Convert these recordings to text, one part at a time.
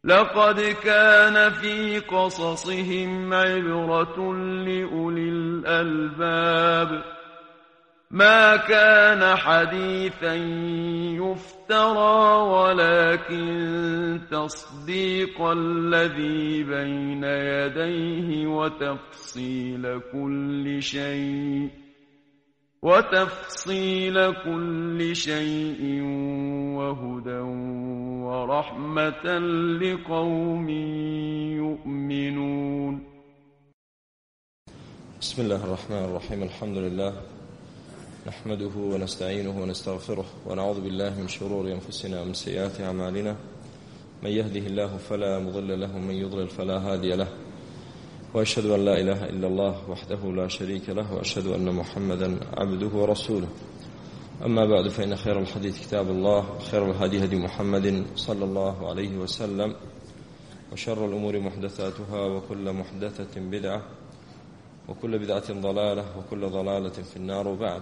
لقد كان في قصصهم عبرة لأولي الألباب ما كان حديثا يفترى ولكن تصديق الذي بين يديه وتفصيل كل شيء وهدى ورحمة لقوم يؤمنون. بسم الله الرحمن الرحيم. الحمد لله نحمده ونستعينه ونستغفره ونعوذ بالله من شرور أنفسنا ومن سيئات أعمالنا، من يهده الله فلا مضل له ومن يضلل فلا هادي له، وأشهد أن لا إله إلا الله وحده لا شريك له، وأشهد أن محمدا عبده ورسوله. أما بعد، فإن خير الحديث كتاب الله، وخير الهدي هدي محمد صلى الله عليه وسلم، وشر الأمور محدثاتها، وكل محدثة بدعة، وكل بدعة ضلالة، وكل ضلالة في النار. وبعد،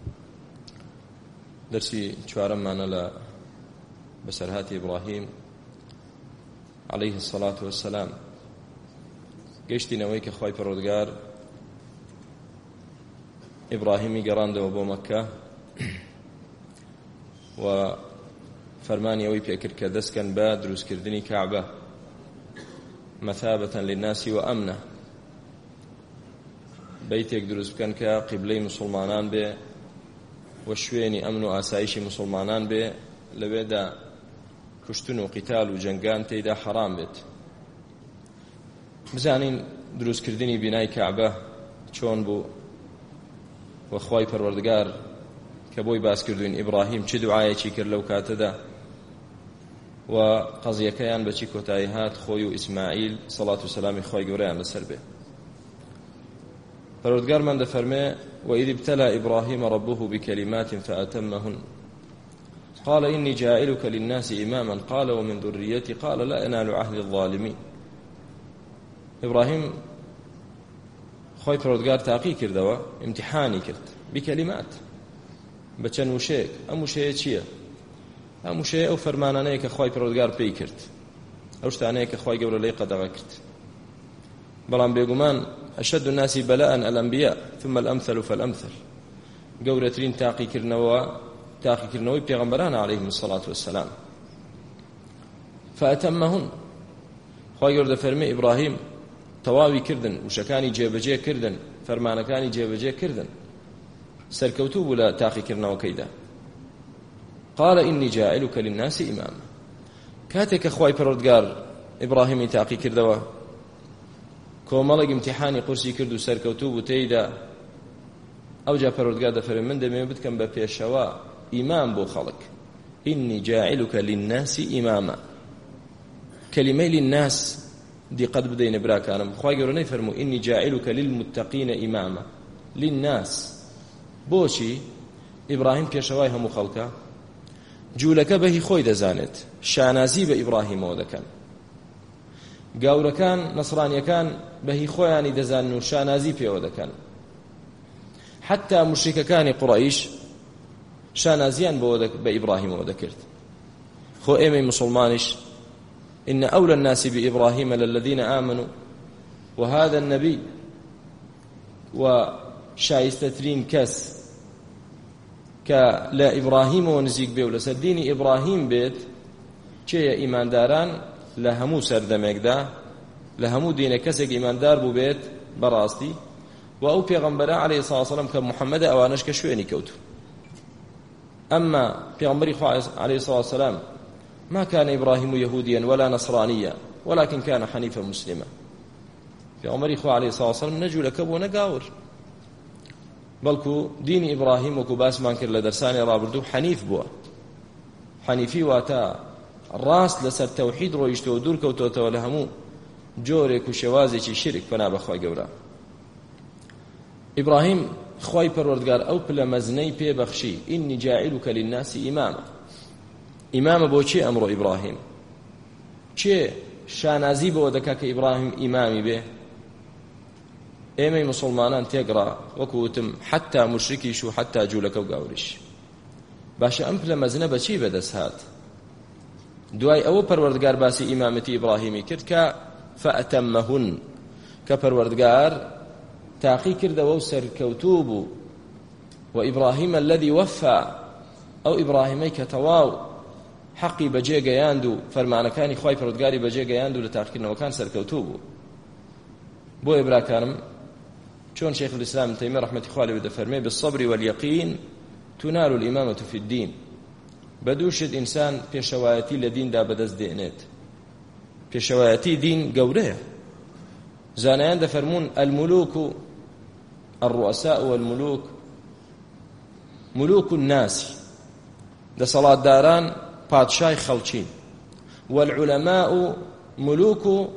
درسي چوارم معنا بسرهات إبراهيم عليه الصلاة والسلام گەشتی نەوەی کە خوای پەروەردگار ئیبراهیمی گەڕاندەوە بۆ مەککە و فەرمانی ئەوەی پێکرد کە دەستکەن بە دروستکردنی کەعبە مەثابەتەن للناس وەئەمنە، بەیتێک دروست بکەن کە قیبلەی موسڵمانان بێ و شوێنی ئەمن و ئاسایشی موسڵمانان بێ، لەوێدا کوشتن و قیتال و جەنگان تێیدا حەرام بێت. بزانین دروستکردنی بینای کەعبە چۆن بوو و خوای پەروەردگار کە بۆی باس کردوین ئیبراهیم چ دوعایەکی کرد لەو کاتەدا و قەزیەکەیان بەچی کۆتایی هات، خۆی و ئیسماعیل سەڵات و سەلامی خوای گەورەیان لەسەر بێ. پەروەردگارمان دەفەرمێ: وإذ ابتلى إبراهيم ربه بكلمات فأتمهن قال إني جاعلك للناس إماما قال ومن ذريتي قال لا ينال عهد الظالمين. إبراهيم خوای پەروەردگار تاقی کردەوە، امتحانی کرد بکەلیمات، بە چەند وشەیەک. ئەم وشەیە چییە؟ ئەم وشەیە ئەو فەرمانانەیە کە خوای پەروەردگار پێی کرد، ئەو شتانەیە کە خوای گەورە لێی قەدەغە کرد. بەڵام بێگومان أشد الناس بلاء الأنبياء ثم الأمثل فالأمثل. گەورەترین تاقیکردنەوەی پێغەمبەران عليهم الصلاة والسلام. فأتمهن، خوای گەورە دەفەرمێ ئیبراهیم تەواوی کردن، وشەکانی جێبەجێ کردن، فەرمانەکانی جێبەجێ کردن، سەرکەوتوو بوو لە تاقیکردنەوەکەیدا. قال إني جاعلك للناس إماما. کاتێک کە خوای پەروەردگار ئیبراهیمی تاقی کردەوە، کۆمەڵێک امتحانی قورسی کرد و سەرکەوتوو بوو تێیدا، ئەوجا پەروەردگار دەفەرمێ من دەمێ بتکەم بە پێشەوە ئیمام بۆ خەڵک. إني جاعلك للناس إماما. كلمة للناس دقت بدين براكانم، خوای گەورە نەیفەرموو إني جاعلك للمتقين إماما. للناس بۆچی؟ ئیبراهیم پێشەوای هەموو خەڵکە، جوولەکە بەهی خۆی دەزانێت، شانازی بە ئیبراهیمەوە دەکەن. گاورەکان نەسڕانیەکان بەهی خۆیانی دەزانن و شانازی پێوە دەکەن. حتا موشریکەکانی قوڕەیش شانازیان بە ئیبراهیمەوە دەکرد. خۆ ئێمەی موسڵمانیش إن أولى الناس بإبراهيم للذين آمنوا وهذا النبي، وشايستترين كس كلا إبراهيم ونزيق بيه ولسر ديني إبراهيم بيت چه إيمان داران لهمو سردمك دا، لهمو دين كسك إيمان دار بو بيت براستي، وأو پیغمبر عليه الصلاة والسلام كمحمد أوانش كشويني كوتو. أما پیغمبر عليه الصلاة والسلام ما كان إبراهيم يهوديا ولا نصرانيا ولكن كان حنيفا مسلما. في عمر إخوة عليه الصلاة والسلام نجو لكبو نقاور، بلكو دين إبراهيم وكو باس مانكر لدرساني رابردو حنيف بوا. حنيفي واتا راس لسر توحيد رو يشتو دور كوتو ولهمو جورك وشوازي شرك فنا بخوا قورا. إبراهيم خواي پروردگار أو بلا مزني پي بخشي إني جاعلك للناس إماما. ئیمامە بۆ چێ ئەمڕۆ ئیبراهیم؟ چێ شانازی بۆ دەکا کە ئیبراهیم ئیمامی بێ؟ ئێمەی موسڵمانان تێگڕا، وەکو وتم حتا موشریکیش و حتا جوولەکە و گاوریش. باشە ئەم پلە مەزنە بەچی بەدەست هات؟ دوای ئەوە پەروەردگار باسی ئیمامەتی ئیبراهیمی کرد کە فەئەتەمەهن کە پەروەردگار تاقی کردەوە و سەرکەوتوو بوو وإبراهيم الذي وفى أو إبراهيمي كتواو حقي بجي گەیاند و فەرمانەکانی خوای پەروەردگاری بەجێ گەیاند و لە تاقیکردنەوەکان سەرکەوتوو بوو. بۆیە براکانم چۆن شيخ الإسلام ابن تيمية رحمة الله عليه دەفەرمێ بالصبر واليقين تنال الإمامة في الدين. بەدووشت ئینسان پێشەوایەتی لە دیندا بەدەست دێنێت. پێشەوایەتی دین گەورەیە. زانایان دەفەرمون الملوك الرؤساء والملوك ملوك الناس دەسەڵاتداران پادشای خەڵکین والعلماء ملوك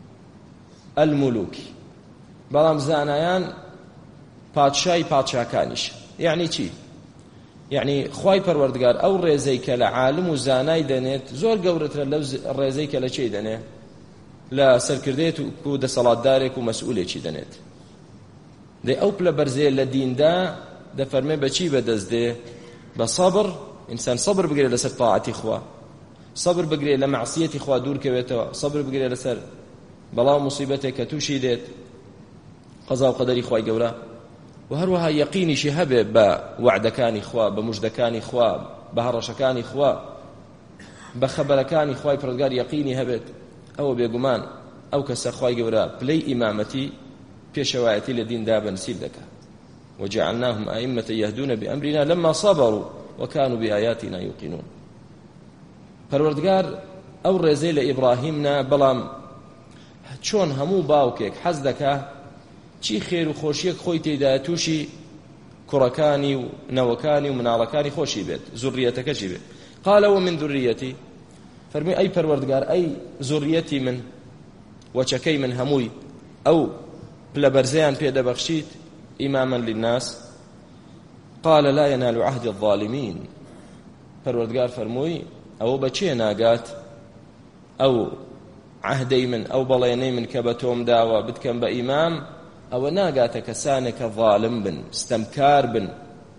الملوك بەڵام زانایان پادشای پادشاکانیش. یعنی چی؟ یعنی خوای پەروەردگار ئەو ڕێزەی کە لە عالم و زانای دەنێت زۆر گەورەترە لەو ڕێزەی کە لە چی دەنێ لە سەرکردێت و دەسەڵاتدارێک و مەسئولێکی دەنێت. دەی ئەو پلە بەرزەیە لە دیندا دەفەرمێ بەچی بەدەست دێ؟ بە سەبر. ئینسان سەبر بگرێت لەسەر تاعەتی خوا، سەبر بگرێت لە مەعسیەتی خوا دوورکەوێتەوە، سەبر بگرێت لەسەر بەڵاو مصیبەتێک کە تووشی دێت قەزا و قەدەری خوای گەورە، و هەروەها یەقینیشی هەبێ بە وعدەکانی خوا، بە موژدەکانی خوا، بە هەڕەشەکانی خوا، بە خەبەرەکانی خوای پەروەردگار یەقینی هەبێت. ئەوە بێگومان ئەو کەسە خوای گەورە پلەی ئیمامەتی پێشەوایەتی لە دیندا بەنسیب دەکات. وجعلناهم أئمة يهدون بأمرنا لما صبروا وكانوا بآياتنا يوقنون. پەروەردگار ئەو ڕێزەی لە ئیبراهیمنا، بەڵام چۆن هەموو باوکێک حەز دەکا چی خێر و خۆشیەک خۆی تێدایە تووشی کوڕەکانی و نەوەکانی و مناڵەکانی خۆشی بێت، زوڕیەتەکەشی بێت. قالەوە من ذوریەتی، فەرمی ئەی پەروەردگار ئەی زوڕیەتی من وەچەکەی من هەمووی ئەو پلە بەرزەیان پێدەبەخشیت إماما للناس. قال لا ينال عهد الظالمين. پەروەردگار فەرمووی ئەوە بەچێ ناگات ئەو عهدەی من ئەو بەڵێنەی من کە بە تۆم داوە بتکەم بە ئیمام، ئەوە ناگاتە کەسانێکە ظالم بن، ستەمکار بن،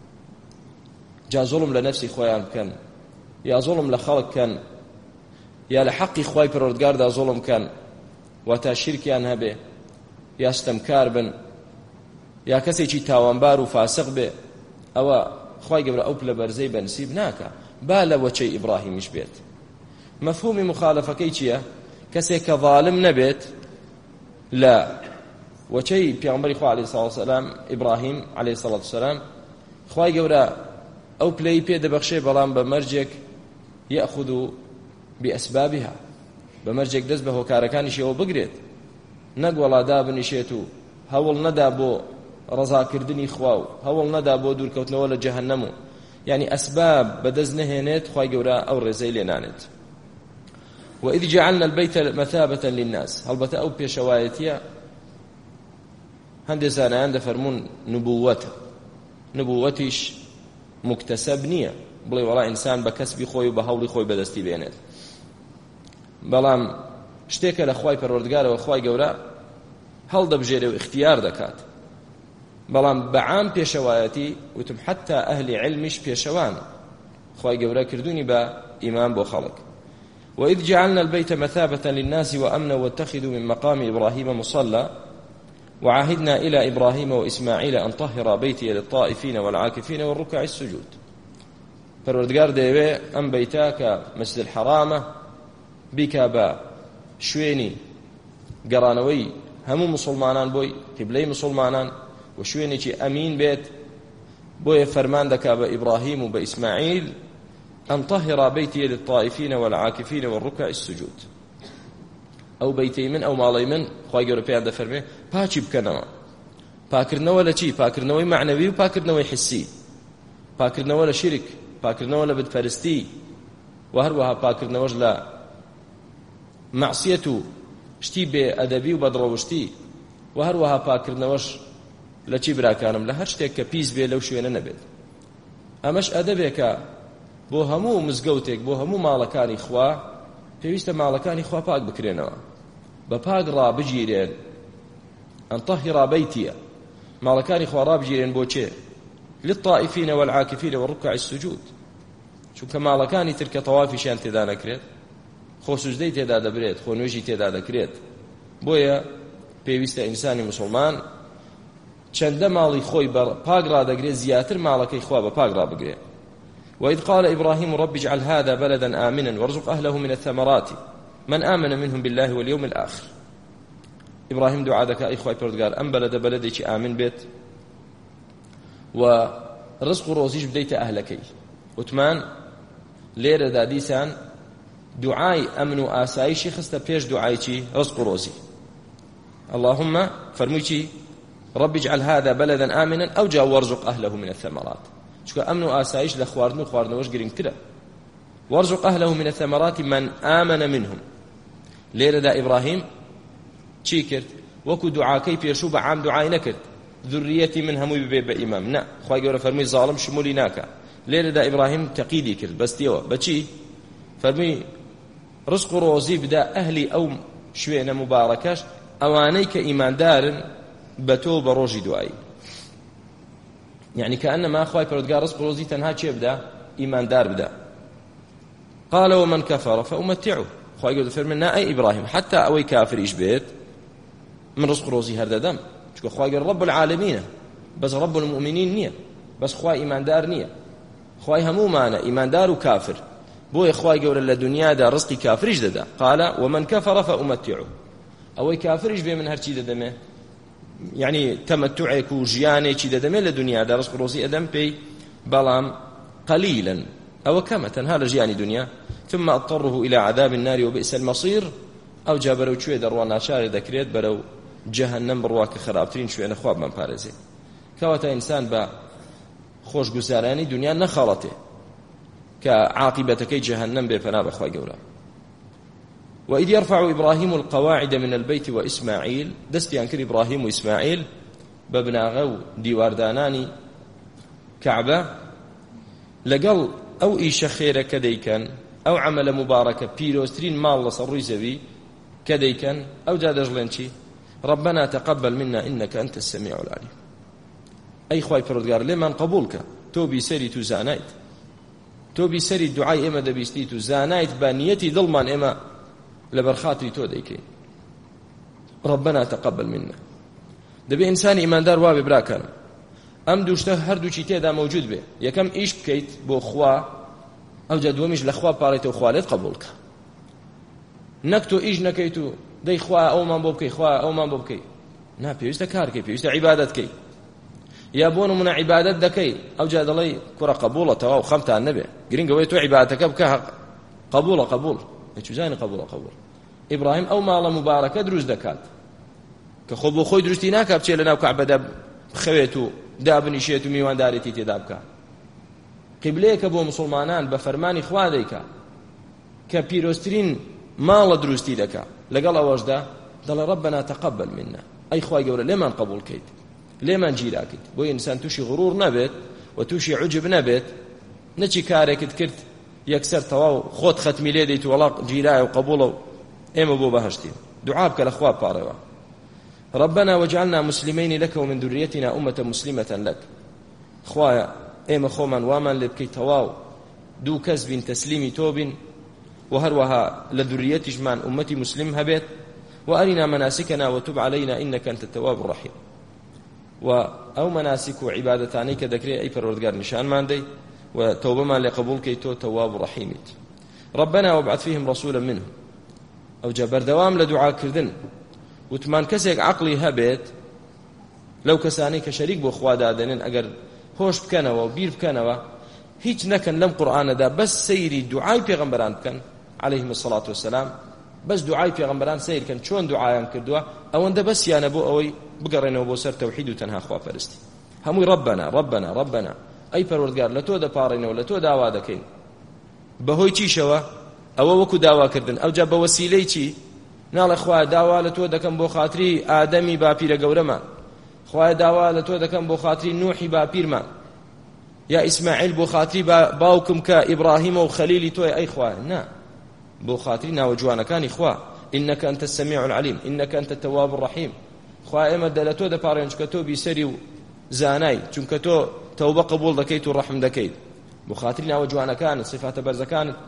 جا زوڵم لە نەفسی خۆیان بکەن، یا زوڵم لە خەڵک بکەن، یا لە حەقی خوای پەروەردگاردا زوڵم بکەن واتە شیرکیان هەبێ، یا ستەمکار بن، یا کەسێکی تاوانبار و فاسق بێ. ئەوە خوای گەورە ئەو پلە بەرزەی بەنسیب ناکە، با لە وەچەی ئیبراهیمیش بێت. مەفهومی مخالفەکەی چییە؟ کەسێک کە ظالم نەبێت لە وەچەی پێغەمبەری خوا عەلەیهی سەڵاتو وەسەلام ئیبراهیم عەلەیهی سەڵاتو وەسەلام، خوای گەورە ئەو پلەی پێدەبەخشێ، بەڵام بە مەرجێک یەأخذ بئەسبابها، بە مەرجێک دەست بە هۆکارەکانیشەوە بگرێت، نەک وەڵادا بنیشێت و هەوڵ نەدا بۆ ڕەزاکردنی خوا و هەوڵ نەدا بۆ دوورکەوتنەوە لە جەهەنەم و یعنی ئەسباب بەدەست نەهێنێت، خوای گەورە ئەو ڕێزەی لێ نانێت. وإذ جعلنا البيت مثابة للناس. هەڵبەتە ئەو پێشەوایەتیە هەندێک زانایان دەفەرمون نبووەتە، نبووەتیش مکتەسەب نییە، بڵێ وەڵا ئینسان بە کەسبی خۆی و بە هەوڵی خۆی بەدەستی بێنێت، بەڵام شتێکە لە خوای پەروەردگارەوە خوای گەورە هەڵدەبژێرێ و اختیار دەکات. بەڵام بەعام پێشەوایەتی وتم حتا ئەهلی علمیش پێشەوان، خوای گەورە کردوونی بە ئیمان بۆ خەڵک. وإذ جعلنا البيت مثابة للناس وأمنا واتخذوا من مقام إبراهيم مصلى وعهدنا إلى إبراهيم وإسماعيل أن طهر بيتي للطائفين والعاكفين والركع السجود. پەروەردگار دەیەوێ ئەم بەیتا کە مەسجد الحرامە بیکا بە شوێنی گەڕانەوەی هەموو مسلمانان بۆی، قیبلەی مسلمانان، و شوێنێکی ئەمین بێت. بۆیە فەرمان دەکا بە ئیبراهیم و بە ئیسماعیل أن طهر بيتي للطائفين والعاكفين والركع السجود. أو بيتي من أو ماڵی من خوای گەورە پێیان دەفەرمێ پاچی بکەنەوە. پاکردنەوە لە چی؟ پاکردنەوەی معنەوی و پاکردنەوەی حسی، پاکردنەوە لە شیرک، پاکردنەوە لە بتپەرستی، و هەروەها پاکردنەوەش لە مەعسیەت و شتی بێ ئەدەبی و بەدڕەوشتی، و هەروەها پاکردنەوەش لە چی براکانم؟ لە هەر شتێک کە پیس بێ لەو شوێنە نەبێت. ئەمەش ئەدەبێکە بۆ هەموو مزگەوتێک، بۆ هەموو ماڵەکانی خوا پێویستە ماڵەکانی خوا پاک بکرێنەوە، بە پاک ڕابگیرێن. ئەن طەهیڕا بەیتیە، ماڵەکانی خوا ڕابگیرێن بۆ چێ؟ للطائفین والعاکفین والرکع السجود. چونکە ماڵەکانی تر کە تەوافیشیان تێدا نەکرێت، خۆسوزدەی تێدا دەبرێت، خۆنوێژی تێدا دەکرێت. بۆیە پێویستە ئینسانی مسلمان چەندە ماڵی خۆی پاک ڕادەگرێت زیاتر ماڵەکەی خوا بە پاک ڕابگرێت. وإذ قال إبراهيم رب اجعل هذا بلدا آمنا وارزق أهله من الثمرات من آمن منهم بالله واليوم الآخر. إبراهيم دعاء دكا إخوة پروردگار أم بلدێکی آمن بێت و ڕزق و ڕۆزیش بدەیتە ئەهلەکەی. وتمان لێرەدا دیسان دوعای ئەمن و ئاسایشی خستە پێش دوعای چی؟ ڕزق و ڕۆزی. اللهم فەرمووی چی؟ رب اجعل هذا بلدا آمنا أو جا وارزق أهله من الثمرات. چونکە ئەمن و ئاسایش لە خواردن و خواردنەوەش گرنگترە. وارزق أهله من الثمرات من آمن منهم. لێرەدا ئیبراهیم چی کرد؟ وەکو دوعاکەی پێشوو بە عام دوعای نەکرد ذریەتی من هەمووی ببێ بە ئیمام. نا، خوای گەورە فەرمووی زاڵم شمولی ناکە. لێرەدا ئیبراهیم تەقیدی کرد، بەستیەوە بەچی؟ فەرمووی ڕزق و ڕۆزی بدا ئەهلی ئەو شوێنە مبارەکەش ئەوانەی کە ئیماندارن بە تۆ بە ڕۆژی دوایی. يعني كأنما خوای پەروەردگار ڕزق و ڕۆزی تەنها چێ بدا؟ ئیماندار بدا. قال ومن كفر فأمتعه. خوای گەورە فەرمووی نا ئەی ئیبراهیم حتى ئەوەی کافریش بێت من ڕزق و ڕۆزی هەردەدەم. چونکە خوای گەورە رب العالمینە، بەس رب المؤمنین نییە، بەس خوای ئیماندار نییە. خوای هەمومانە ئیماندار و کافر. بۆیە خوای گەورە لە دنیادا ڕزقی کافریش دەدا. قال ومن كفر فأمتعه. ئەوەی کافریش بێ من هەرچی دەدەمێ، يعني تمتعك وجيانك دەدەمێ لە دنیادا ڕزق و ڕۆزی ئەدەم پێی، بەڵام قليلا أو كما تنها لجياني دنيا ثم أضطره إلى عذاب النار وبئس المصير. أو جابرو شوي دروانا شاري ذكريت برو جهنم برواك خرابترين شوي نخواب من بارزي. كواتا إنسان با خوش گزارانی دنیا نخالته كعاقبتك جهنم بفنا بخوای گەورە. وإذ يرفع إبراهيم القواعد من البيت وإسماعيل. دستيان كر إبراهيم وإسماعيل ببناغو ديوارداناني كعبة لقل أو إيش خير كديكن أو عمل مباركة بيروسترين مال لصروي زبي كديكن أو جادجلنشي ربنا تقبل منا إنك أنت السميع العليم. أي خواي پروردگار لمن قبولك توبي سري تو زانايت، توبي سري الدعاء إما دبيستي تو زانايت بانيتي ظلمان إما لبرخاتي تو ديكي ربنا تقبل منا. دبي إنسان إيمان دار وابي براكان أم دوشته هردو چي تيدا موجود به يكم إيش بكيت بو خوا أو جدومش لخوا باريتو خوالت قبولك نكتو إيش نكيتو دي خوا أو من بوبكي خوا أو من بوبكي نا بيوستا كاركي بيوستا عبادتكي يا بونو من عبادت دكي أو جاد الله كرة قبولة تواو خمتها النبي قرين قوي تو عبادتك بكها قبول يتوزاني قبول إبراهيم أو مال مباركة دروز دكات كخبو خوي دروستيناك بشي لنا وكعبة داب خويتو دابني شيتو ميوان داريتي تدابكا قبليك بو مسلمانان بفرماني خوا ديكا كبيروسترين مال دروستي دكا لقال أوجدا دل ربنا تقبل منا. أي خوا يقول لما قبول كيد لما نجيلاكيد بو إنسان توشي غرور نبت وتوشي عجب نبت نتشي كارك تكرت يكسر تواو خود ختمي ليديت ولا جيلاي وقبوله إما بو بهشتين دعابك الأخواب باروا ربنا وجعلنا مسلمين لك ومن ذريتنا أمة مسلمة لك. خوايا إما خومن ومن لبكي تواو دو كذب تسليم توب وهروها لذريتي جمان أمتي مسلم هبت وأرنا مناسكنا وتب علينا إنك أنت التواب الرحيم. أو مناسك عبادتاني كذكري أي پروردگار نشان ماندي وتوبة ما لقبول كيتو تواب رحيم. ربنا وابعث فيهم رسولا منهم. أو جبر دوام لدعاء كردن وتمان كسيك عقلي هبت لو كساني كشريك بو خوا دادنن اگر هوش بكنوا وبير بكنوا هيج نكن لم قرآن دا بس سيري دعاي پیغمبران بكن عليهم الصلاة والسلام بس دعاي پیغمبران سير كن چون دعايان كردوا او انده بس يانا بو اوي بقرنوا بو سر توحيد وتنها خوا فرستي هموي ربنا اي پروردگار لتو دا پارينو لتو داوا دكين بهوي چي شوا او وكو داوا كردن او جاب وسيلي چي ناڵ خوا داوا لە تۆ دەکەم بۆ خاتری ئادەمی باپیرە گەورەمان، خوا داوا لە تۆ دەکەم بۆ خاتری نوحی باپیرمان، یا ئیسماعیل بۆ خاتری باوکم کە ئیبراهیمە و خەلیلی تۆی ئەی خوا نا بۆ خاتری ناوە جوانەکانی خوا إنك أنت السميع العليم إنك أنت التواب الرحيم. خوا ئێمە دە لە تۆ دەپاڕێن چونکە تۆ بیسەری و زانای چونکە تۆ تەوبە قبول دەکەیت و ڕەحم دەکەیت بۆ خاتری ناوە جوانەکانت صفاتە بەرزەکانت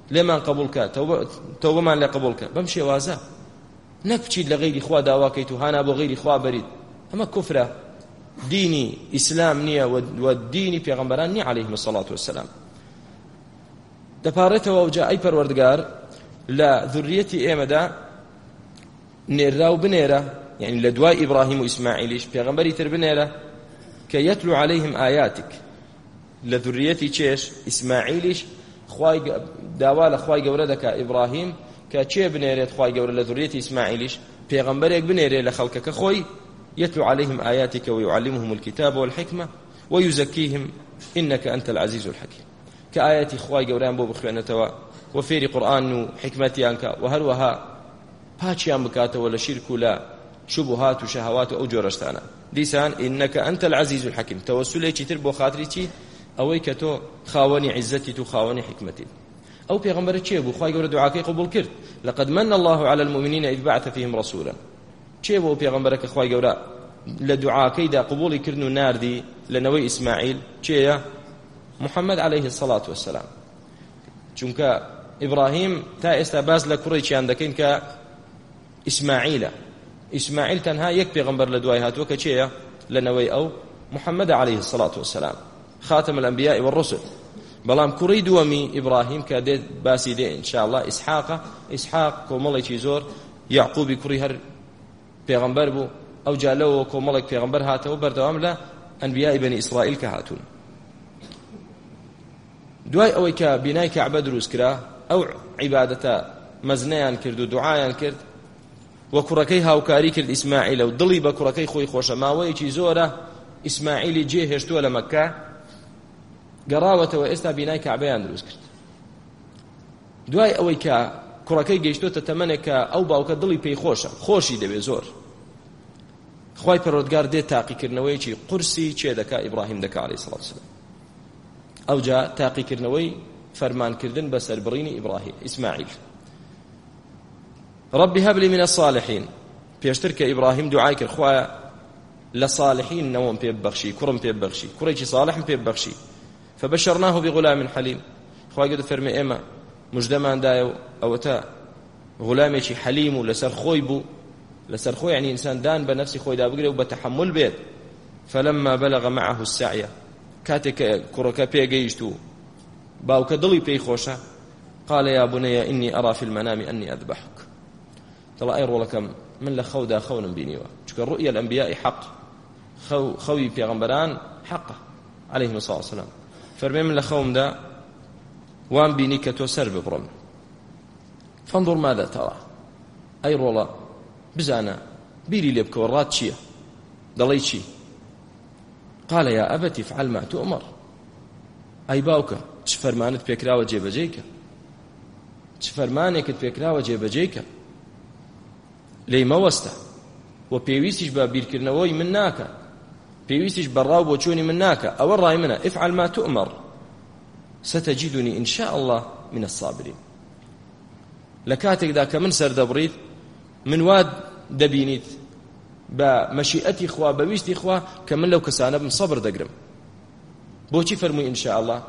لێمان قبولکە تەوبەمان لێ قبولکە بەم شێوازە نەک بچیت لە غەیری خوا داواکەیت و هانا بۆ غەیری خوا بەریت ئەمە کوفرە دینی ئیسلام نییە و دینی پێغەمبەران نییە عەلەیهیمو سەڵات وەسەلام دەپارێتەوە وجا ئەی پەروەردگار لە ذورریەتی ئێمەدا نێرا و بنێرە یعنی لە دوای ئیبراهیم و ئیسماعیلیش پێغەمبەری تر بنێرە کە یەتلو عەلەیهیم ئایاتک لە ذورریەتی چێش ئیسماعیلیش داوا لە خوای گەورە دەکا ئیبراهیم کە چێ بنێرێت خوای گەورە لە ذورریەتی ئیسماعیلیش پێغەمبەرێک بنێرێ لە خەڵکەکە خۆی يتلو عليهم آياتك ويعلمهم الكتاب والحكمة ويزكيهم إنك أنت العزيز الحكيم كآياتي خواي قوران بو بخوانتوا وفيري قرآن حكمتي عنك وهروها باتشيان بكاته ولا شرك ولا شبهات وشهوات أو جورشتانا ديسان إنك أنت العزيز الحكيم توسلي تربو خاطري أوي كتو خاوني عزتي تو خاوني حكمتي أو بيغمبر تشيبو خواي قورا دعاكي قبول كرت لقد من الله على المؤمنين إذ بعث فيهم رسولا چێ بۆ پێغەمبەرەکە خوای گەورە لە دوعاکەیدا قبوڵی کردن و ناردی لە نەوەی ئیسماعیل چێیە محەممەد عەلەیهی السەڵات وەسەلام چونکە ئیبراهیم تا ئێستا باز لە کوڕێکیان دەکەین کە ئیسماعیل تەنها یەک پێغەمبەر لە دوای هاتووە کە چێیە لە نەوەی ئەو محەممەد عەلەیهی السەڵات وەسەلام خاتم الأنبیاء والرسل بەڵام کوڕی دووەمی ئیبراهیم کە دێت باسی دێ ئینشاءالله ئیسحاق کۆمەڵێکی زۆر یعقوبی کوڕی هەر پێغەمبەر بوو ئەو جالەوە کۆمەڵێک پێغەمبەر هاتەوە بەردەوام لە ئەنبیای بەنی ئیسرائیل کە هاتوون دوای ئەوەی کە بینای کەعبە دروست کرا ئەو عیبادەتە مەزنەیان کرد و دوعایان کرد و کوڕەکەی هاوکاری کرد ئیسماعیلە و دڵی بە کوڕەکەی خۆی خۆشە ماوەیەکی زۆرە ئیسماعیلی جێهێشتووە لە مەککە گەڕاوەتەوە ئێستا بینای کەعبەیان دروست کرد دوای ئەوەی کە کوڕەکەی گەیشتۆتە تەمەنێک کە ئەو باوکە دڵی پێی خۆشە خۆشی دەبێ زۆر خوای پەروەردگار دێت تاقیکردنەوەیکی قورسی چێ دەکا ئیبراهیم دەکا عەلەیهی سەڵات وسەلام ئەوجا تاقیکردنەوەی فەرمانکردن بە سەربڕینی ئیبراهیم ئیسماعیل ربی هەب لی من الصالحین پێشتر کە ئیبراهیم دوعای کرد خوایە لە صالحین نەوەم پێ ببەخشی کوڕم پێ ببەخشی کوڕێکی صالحم پێ ببەخشی فبشرناه بغلام حلیم خوای گەورە فەرمێ ئێمە مژدەماندایە و ئەوەتە غولامێکی حەلیم و لەسەر خۆی بوو لەسەر خۆی یعنی ئینسان دان بە نەفسی خۆی دابگرێ و بە تەحمل بێت فلما بلغ معه السعي کاتێک کوڕەکە پێگەیشت و باوکە دڵی پێی خۆشە قال يا بني إني أرى في المنام أني أذبحك دڵ ئەی ڕۆڵەکەم من لە خەودا خەونم بینیوە چونکە ڕؤيا الأنبياء حق خەوی پێغەمبەران حقە عەلەیهیمو الصلاة والسلام فەرمێ من لە خەومدا وان بینی کە تۆ سەر ببڕم فانظر ماذا ترى ئەی ڕۆڵە بزانە بیری لێ بکەوە ڕات چییە دەڵێی چی قال يا أبت افعل ما تؤمر ئەی باوکە چ فەرمانت پێکراوە جێبەجێیکە چ فەرمانێکت پێکراوە جێبەجێیکە لێی مەوەستە و پێویستیش بە بیرکردنەوەی من ناکە پێویستیش بەڕاو بۆ چوونی من ناکە ئەوە ڕای منە افعل ما تؤمر ستجدني إن شاء الله من الصابرين لكاتك كمن سر دبريت من واد دبينيت بمشيئتي إخوة بويستي إخوة كمن لو كسانا بمصبر دقرم بوشي فرمي إن شاء الله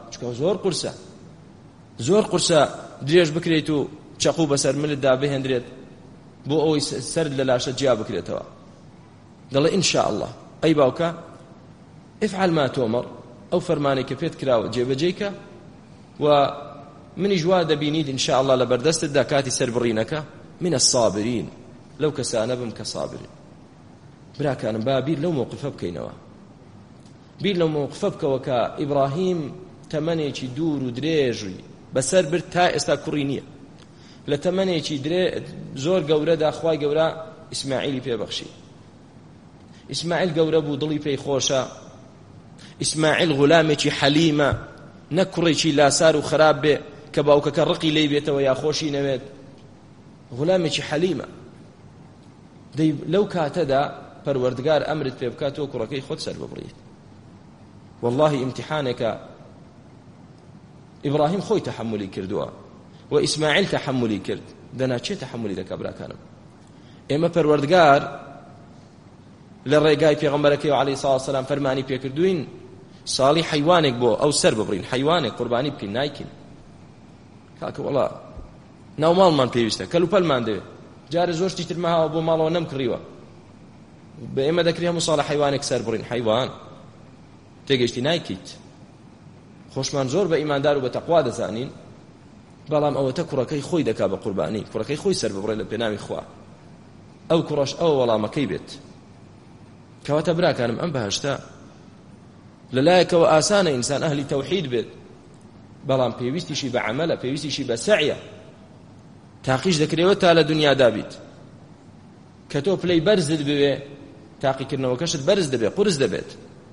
زور قرصة دريج بكريتو تشاقو بسر من الدابه هندريت بو أوي سرد للاشة جيا بكريتوا قال إن شاء الله أي باوكا افعل ما تؤمر أو فرماني كفيت كراو جيب جيكا ومن إجواد بينيد إن شاء الله لبردست الدكاتي سربرينك من الصابرين لو كسانبم كصابرين برا كان بابير لو موقف بكينوا بير لو موقف بك وكا إبراهيم تمنيشي دور ودريجي بسر بر تا استا كورينية لتمنيشي زور قورة دا أخواي قورة إسماعيلي في بخشي إسماعيل قورة بو ضلي في خوشة إسماعيل غلاميشي حليمة نكريشي لا سار وخراب به كباوك كرقي لي بيته ويا خوشي نمت غلاميشي حليمة دي لو كاتدا پروردگار امرت پێ بکات و کوڕەکەی خۆت سەر ببڕیت والله امتحانك إبراهيم خوي تحملي كردوا وإسماعيل تحملي كرد دنا چه تحملي دەکا براکانم ئێمە پەروەردگار لە ڕێگای پێغەمبەرەکەی عەلەیهی سەڵات وسەلام فەرمانی پێکردوین ساڵی حەیوانێک بۆ ئەو سەر ببڕین حەیوانێک قوربانی بکەین نایکەین کاکە وەڵا ناو ماڵمان پێویستە کەلوپەلمان دەوێت جارە زۆر شتی تر ماوە بۆ ماڵەوە نەمکڕیوە بە ئێمە دەکرێ هەموو ساڵە حیوانێک سەر بڕین حیوان تێگەشتی نایکەیت خۆشمان زۆر بە ئیماندار و بە تەقوا دەزانین بەڵام ئەوەتە کوڕەکەی خۆی دەکا بە قوربانی کوڕەکەی خۆی سەر ببڕێ لە پێناوی خوا ئەو کوڕەش ئەوە وەڵامەکەی بێت کەواتە براکانم ئەم بەهەشتە لەلایەکەوە ئاسانە ئینسان ئەهلی تەوحید بێت بەڵام پێویستیشی بە عەمەلە پێویستیشی بە سەعیە تاقیش دەکرێوە تا لە دنیادا بیت کە تۆ پلەی بەرزت بوێ تاقیکردنەوەکەشت بەرز دەبێت قورس دەبێت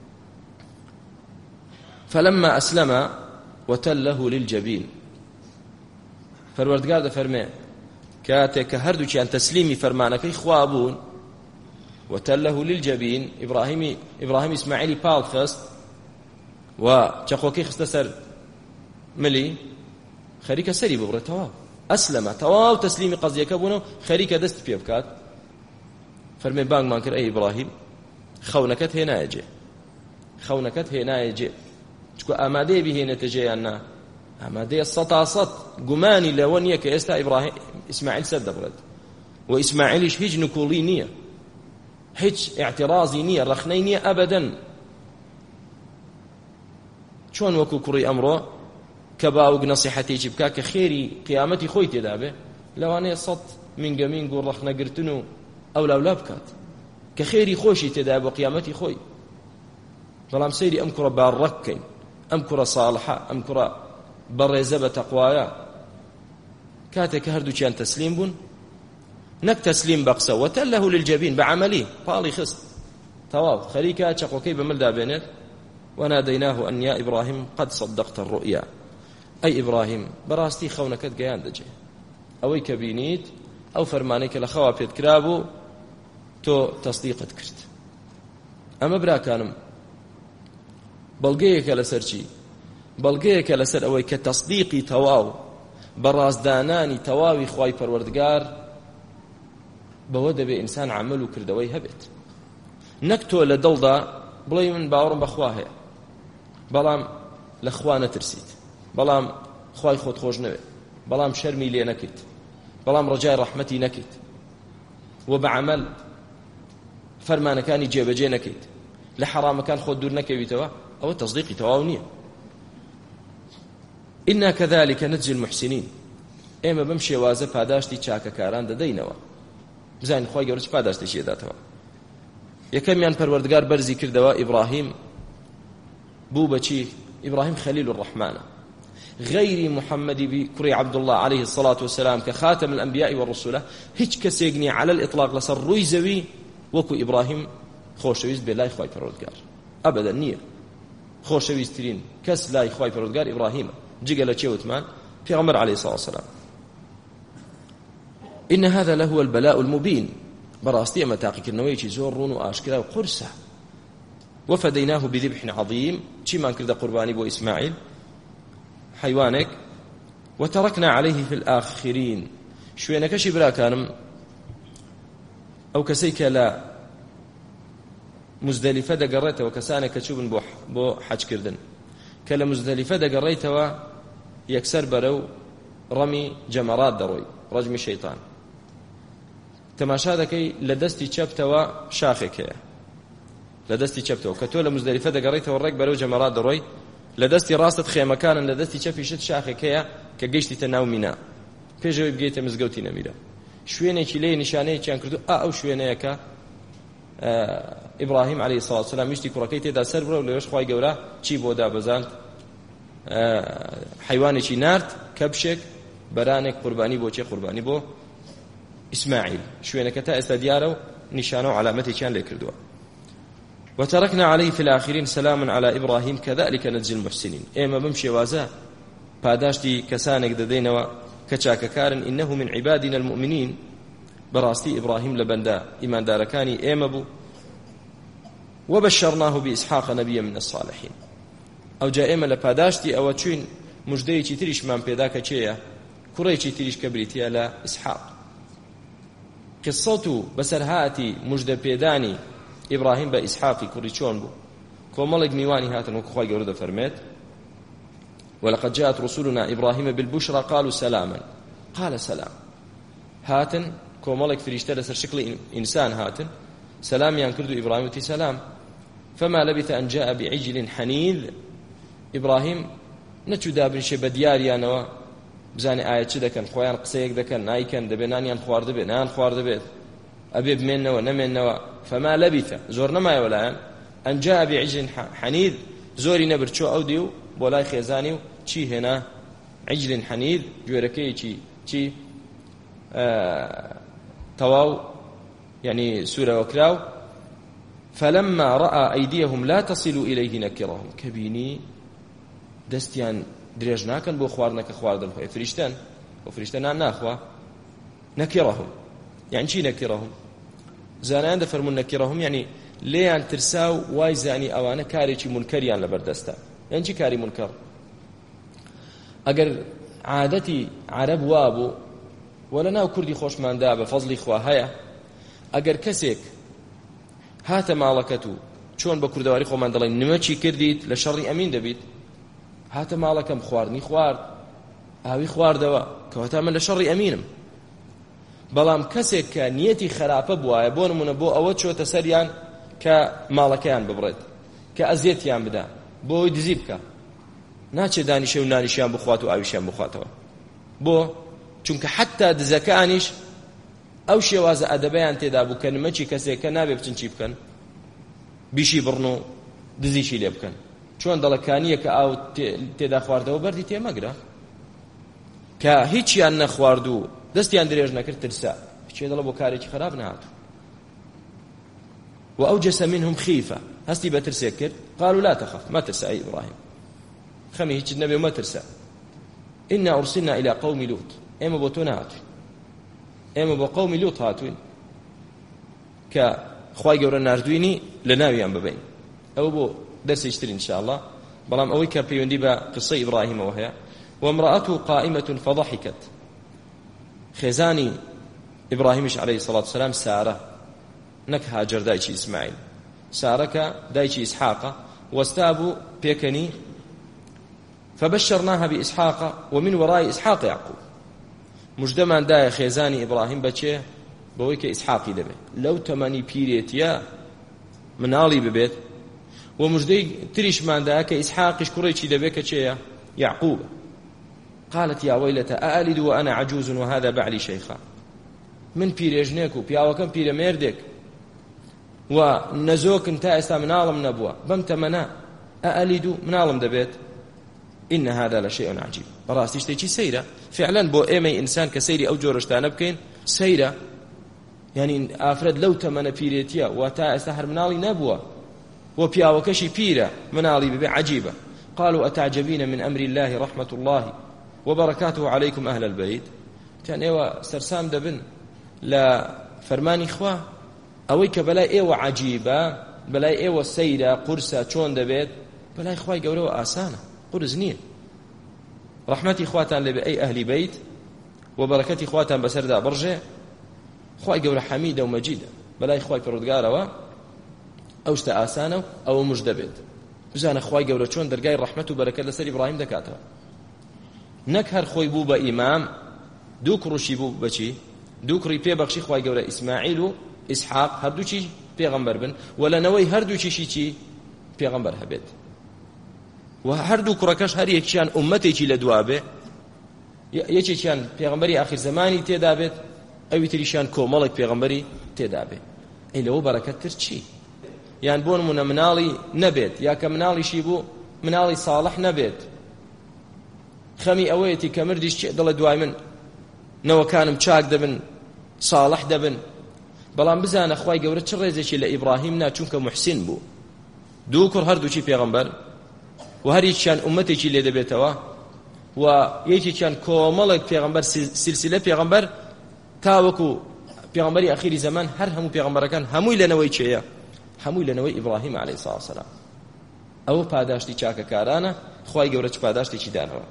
فلما أسلم وتله للجبين فروردگار دەفەرمێ کاتێک کە هەردووکیان تەسلیمی فەرمانەکەی خوا بوون وتله للجبين إبراهيم إسماعيلي پاڵ خست و چەقۆکەی خستە سەر ملی خەریکە سەری ببڕێت تەواو ئەسلەمە تەواو تەسلیمی قەزیەکە بوونەوە خەریکە دەست پێ بکات فەرمێ بانگمان کرد ئەی ئیبراهیم خەونەکەت هێنایە جێ چکو ئامادەیە بهێنێتە جێیان نا ئامادەیە 100% گومانی لەوە نییە کە ئێستا ئیسماعیل سەر دەبڕێت و ئیسماعیلیش هیچ نکوڵی نییە هیچ اعتراضی نییە ڕەخنەی نییە ئەبەدەن چۆن وەکو کوڕی ئەمڕۆ کە باوک نەسیحەتێکی بکا کە خێری قیامەتی خۆی تێدا بێ لەوانەیە 100 مینگەمینگ و ڕەخنەگرتن و ئەولاولا بکات کە خێری خۆشی تێدا بۆ قیامەتی خۆی بەڵام سەیری ئەم کوڕە باڕەک بکەین ئەم کوڕە ساڵحە ئەم کوڕە بەڕێزە بە تەقوایە کاتێک کە هەردووکیان تەسلیم بوون نەک تەسلیم بە قسە وتله للجبين بعملی پاڵی خست تەواو خەریکە چەقۆکەی بە ملدا بێنێت وناديناه أن يا إبراهيم قد صدقت الرؤيا أي إبراهيم براستي خونكت قيان دجي أوي كبينيت أو فرمانيك لخوا بيت كرابو تو تصديقت كرت أما برا كانم بلغيك لسرشي بلغيك لسر أوي كتصديقي تواو برازداناني تواوي خواي پروردگار بوده بإنسان عملو كردوي هبت نكتو لدلدا بڵێ من باوەڕم بەخوا هەیە بەڵام لە خوا نەترسیت بەڵام خوای خۆت خۆش نەوێت بەڵام شەرمی لێ نەکەیت بەڵام ڕەجای ڕەحمەتی نەکەیت و بە عەمەل فەرمانەکانی جێبەجێ نەکەیت لە حەرامەکان خۆت دوور نەکەویتەوە ئەوە تەصدیقی تەواو نییە ئینا کەذالکە نەجزی المحسینین ئێمە بەم شێوازە پاداشتی چاکەکاران دەدەینەوە بزانین خوای گەورە چ پاداشتێکی دەداتەوە یەکەمیان پەروەردگار بەرزی کردەوە ئیبراهیم بوو بەچی ئیبراهیم خەلیل الرحمانە غەیری محەممەدی کوڕی عەبدوڵڵاه عەلەیهی الصەلاة وەسەلام کە خاتەم الئەنبیاء وەڕسوولە هیچ کەسێک نییە عەلە الئیطلاق لەسەر ڕووی زەوی وەکو ئیبراهیم خۆشەویست بێ لای خوای پەروەردگار ئەبەدەن نییە خۆشەویستترین کەس لای خوای پەروەردگار ئیبراهیمە جگە لە چێوتمان پێغەمبەر عەلەیهی الصەلاة وەسەلام إن هذا لهو البلاء المبين براستي أما تاقيكرنويكي زور رون وآشكرا وقرصة وفديناه بذبح عظيم چی مان کرده قرباني بو إسماعيل حيوانك وتركنا عليه في الآخرين شوينكشي برا كانم أو كسيك لا مزدلفة دقريته وكسانك تشوبن بو حج كردن كلا مزدلفة دقريته يكسر برو رمي جمرات دروي رجم الشيطان تەماشا دەکەی لە دەستی چەپتەوە شاخێکەیە لە دەستی چەپتەوە کە تۆ لە مزدەلیفە دەگەڕیتەوە ڕێک بەرەو جەمەرات دەڕۆی لە دەستی ڕاستت خێمەکانن لە دەستی چەپیشت شاخێکەیە کە گەیشتیتە ناو مینا پێشەوەی بگەیتە مزگەوتی نەمیرە شوێنێکی لێ نیشانەیەکیان کردو ئەو شوێنەیە کە ئیبراهیم عەلەیهی سەڵاتو وەسەلام میشتی کوڕەکەی تێدا سەر بڕە و لەوێش خوای گەورە چی بۆ دابەزاند حیوانێکی نارد کەبشێک بەرانێک قوربانی بۆ چێ قوربانی بۆ إسماعيل شوينك تأس دياره نشانه علامته كان ليكردوا وتركنا عليه في الآخرين سلام على إبراهيم كذلك نجزي المحسنين إما بمشي وازا پاداشتي كسانك ددينوا كچاككارن إنه من عبادنا المؤمنين براستي إبراهيم لبندا إيمان داركاني إما بو وبشرناه بإسحاق نبيا من الصالحين أو جاء إما لپاداشتي أو چوين مجديكي تريش من بيداك چيا كريكي تريش كبريتيا لا إسحاق قصته بسرهاتي مجد بيداني إبراهيم بإسحاقي كوري چون بو كومالك ميواني هاتن وكخواي قرده فرميت ولقد جاءت رسلنا إبراهيم بالبشرى قالوا سلاما قال سلام هاتن كومالك فريشتة لسر شكل إنسان هاتن سلام ينكرد إبراهيم وتي سلام فما لبث أن جاء بعجل حنيذ إبراهيم نەچوو دابنشێ بە دیاریانەوە بزانێ ئایا چ دەکەن خۆیان قسەیەک دەکەن نایکەن دەبێ نانیان خواردبێت نان خواردبێت ئەبێ بمێننەوە نەمێننەوە فما لەبیثە زۆر نەمایەوە لایەن ئەن جاء بعجل حنيذ زۆری نەبرچۆ ئەو دی و بۆ لای خێزانی و چی هێنا عجل حنيذ گوێرەکەیەکی چی تەواو يعني سورة وكراو فلما رأى أيديهم لا تصل إليه نكرهم كبيني دستيان درێژ ناکەن بۆ خواردنەکە خواردن خۆی فریشتەن و فریشتە ناخوا نەکیڕەهم یعنی چی نەکیڕەهم زانایان دەفەرمون نەکیڕەهم یعنی لێیان ترسا و وای زانی ئەوانە کارێکی منکەریان لەبەردەستە یعنی چی کاری منکەڕ ئەگەر عادەتی عەرەب وابوو ولا ناو کوردی خۆشماندا بە فەزلی خوا هەیە ئەگەر کەسێک هاتە ماڵەکەت و چۆن بە کوردەواری خۆمان دەڵێن نمەچی کردیت لە شەڕی ئەمین دەبیت هاتە ماڵەکەم خواردنی خوارد ئاوی خواردەوە کەواتە من لە شەڕی ئەمینم بەڵام کەسێک کە نیەتی خراپە بوایە بۆ نمونە بۆ ئەوە چۆتە سەریان کە ماڵەکەیان ببڕێت کە ئەزیەتیان بدا بۆ ئەوی دزی بکە ناچێ دانیشە و نانیشیان بخوات و ئاویشیان بخواتەوە بۆ چونکە حتا دزەکانیش ئەو شێوازە ئەدەبەیان تێدا بوو کە نمەچی کەسێکە نابێ بچن چی بکەن بیشی بڕن و دزیشی لێ بکەن چۆن دەڵەکانیە کە ئاو تێدا خواردەوە بەردی تێمەگرە کە هیچیان نەخوارد و دەستیان درێژ نەکرد ترسا چێ دەڵە بۆ کارێکی خراپ نهات وأوجس منهم خيفة هستي بترسى كر قالوا لا تخف ما ترسى أي إبراهيم خمي هيك النبي ما ترسى إنا أرسلنا إلى قوم لوط إما بوتونا هاتوين إما بقوم لوط هاتوين كخواي جور الناردويني لناويان ببين أو بو درس يشتري إن شاء الله بلام أوي كابيون دي قصة إبراهيم وهي وامرأته قائمة فضحكت خزاني إبراهيم عليه الصلاة والسلام سارة نك هاجر دايشي إسماعيل سارك دايشي إسحاق واستابوا بيكني فبشرناها بإسحاق ومن وراء إسحاق يعقوب مجدما داي خزاني إبراهيم بچه بويك إسحاقي دبي لو تماني بيريتيا منالي ببيت ومجدي تريش من داك إسحاقش كريتي دبي كچه يعقوب قالت يا ويلة أألد وأنا عجوز وهذا بعلي شيخا من بيريجنيكو بياوكم بيرميردك ونزوك انتا استا من عالم نبوة بمتمنا أألد من عالم دبيت إن هذا لشيء عجيب براس تشتيكي سيرة فعلا بو ايمي إنسان كسيري أو جورشتان بكين سيرة يعني أفرد لو تمنا بيريتيا وتا استحر من عالي نبوة وبياوكشي بيرة من عالي ببي عجيبة قالوا أتعجبين من أمر الله رحمة الله وبركاته عليكم أهل البيت كان إيوة سرسام دبن لا فرماني إخوة أويك بلاي إيوة عجيبة بلاي إيوة سيدة قرصة چون دبيت بلاي إخوة قولوا آسانة قرص نية رحمتي إخواتان لبأي أهل بيت وبركتي إخواتان بسردا برجع إخوة قولوا حميدة ومجيدة بلاي إخوة كردقاروا أوشتا آسانة أو مش دبيت بزان إخوة قولوا چون درقاي الرحمة وبركة لسر إبراهيم دكاتها نكهر خوي بوبا إمام دوكرو شيبو بچي دوكري بيبخشي خواي گورا اسماعيل و اسحاق هردوچي پیغمبر بن ولا نوي هردوچي شي پیغمبر هبت و هردو كركش هر يكشان امتي چي لدوابه يچيان پیغمبري اخر زماني تدابت او تريشان كوملك پیغمبري تدابه ايلو بركت ترچي يعني بون من منالي نبت يا كمنالي شيبو منالي صالح نبت خمي اويتي كمرديش دڵ دوای من نەوەکانم چاک دەبن صالح دەبن بەڵام بزانە خوای گەورە چ ڕێزێکی لە ئیبراهیم نا چونکە محسن بوو دوو کوڕ هەردووچی پێغەمبەر و هەر یەکیان ئومەتێکی لێ دەبێتەوە و یەکێکیان کۆمەڵێک پێغەمبەر سلسلە پێغەمبەر تاوەکو پێغەمبەری ئەخیری زەمان هەر هەموو پێغەمبەرەکان هەمووی لەنەوەی چێیە هەمووی لەنەوەی ئیبراهیم عەلەیهی سڵاو وسەلام ئەوە پاداشتی چاکەکارانە خوای گەورە چ پاداشتێکی دانەوە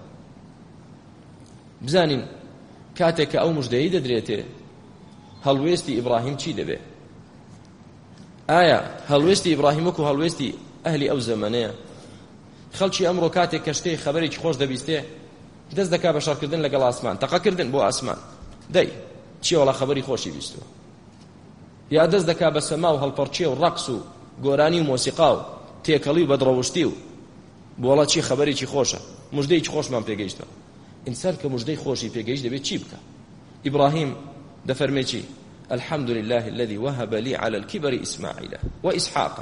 بزانین کاتێک ئەو مژدەیە دەدرێتێ هەڵوێستی ئیبراهیم چی دەبێ ئایا هەڵوێستی ئیبراهیم وەکو هەڵوێستی ئەهلی ئەو زەمانەیە خەڵکی ئەمڕۆ کاتێک کەشتەی خەبەرێکی خۆش دەبیستێ دەست دەکا بە شەڕکردن لەگەڵ ئاسمان تەقەکردن بۆ ئاسمان دەی چی وەڵا خەبەری خۆشی بیستووە یا دەست دەکا بە سەما و هەڵپەرچێ و ڕەقس و گۆرانی و مۆسیقا و تێکەڵی و بەدڕەوشتی و بۆڵا چی خەبەرێکی خۆشە موژدەیەکی خۆشمان پێگەیشتەوە ئینسان کە موژدەی خۆشی پێگەیشت دەبێت چی بکە ئیبراهیم دەفەرمێ چی الحمد لله الذي وهب لي على الكبر إسماعيل وإسحاق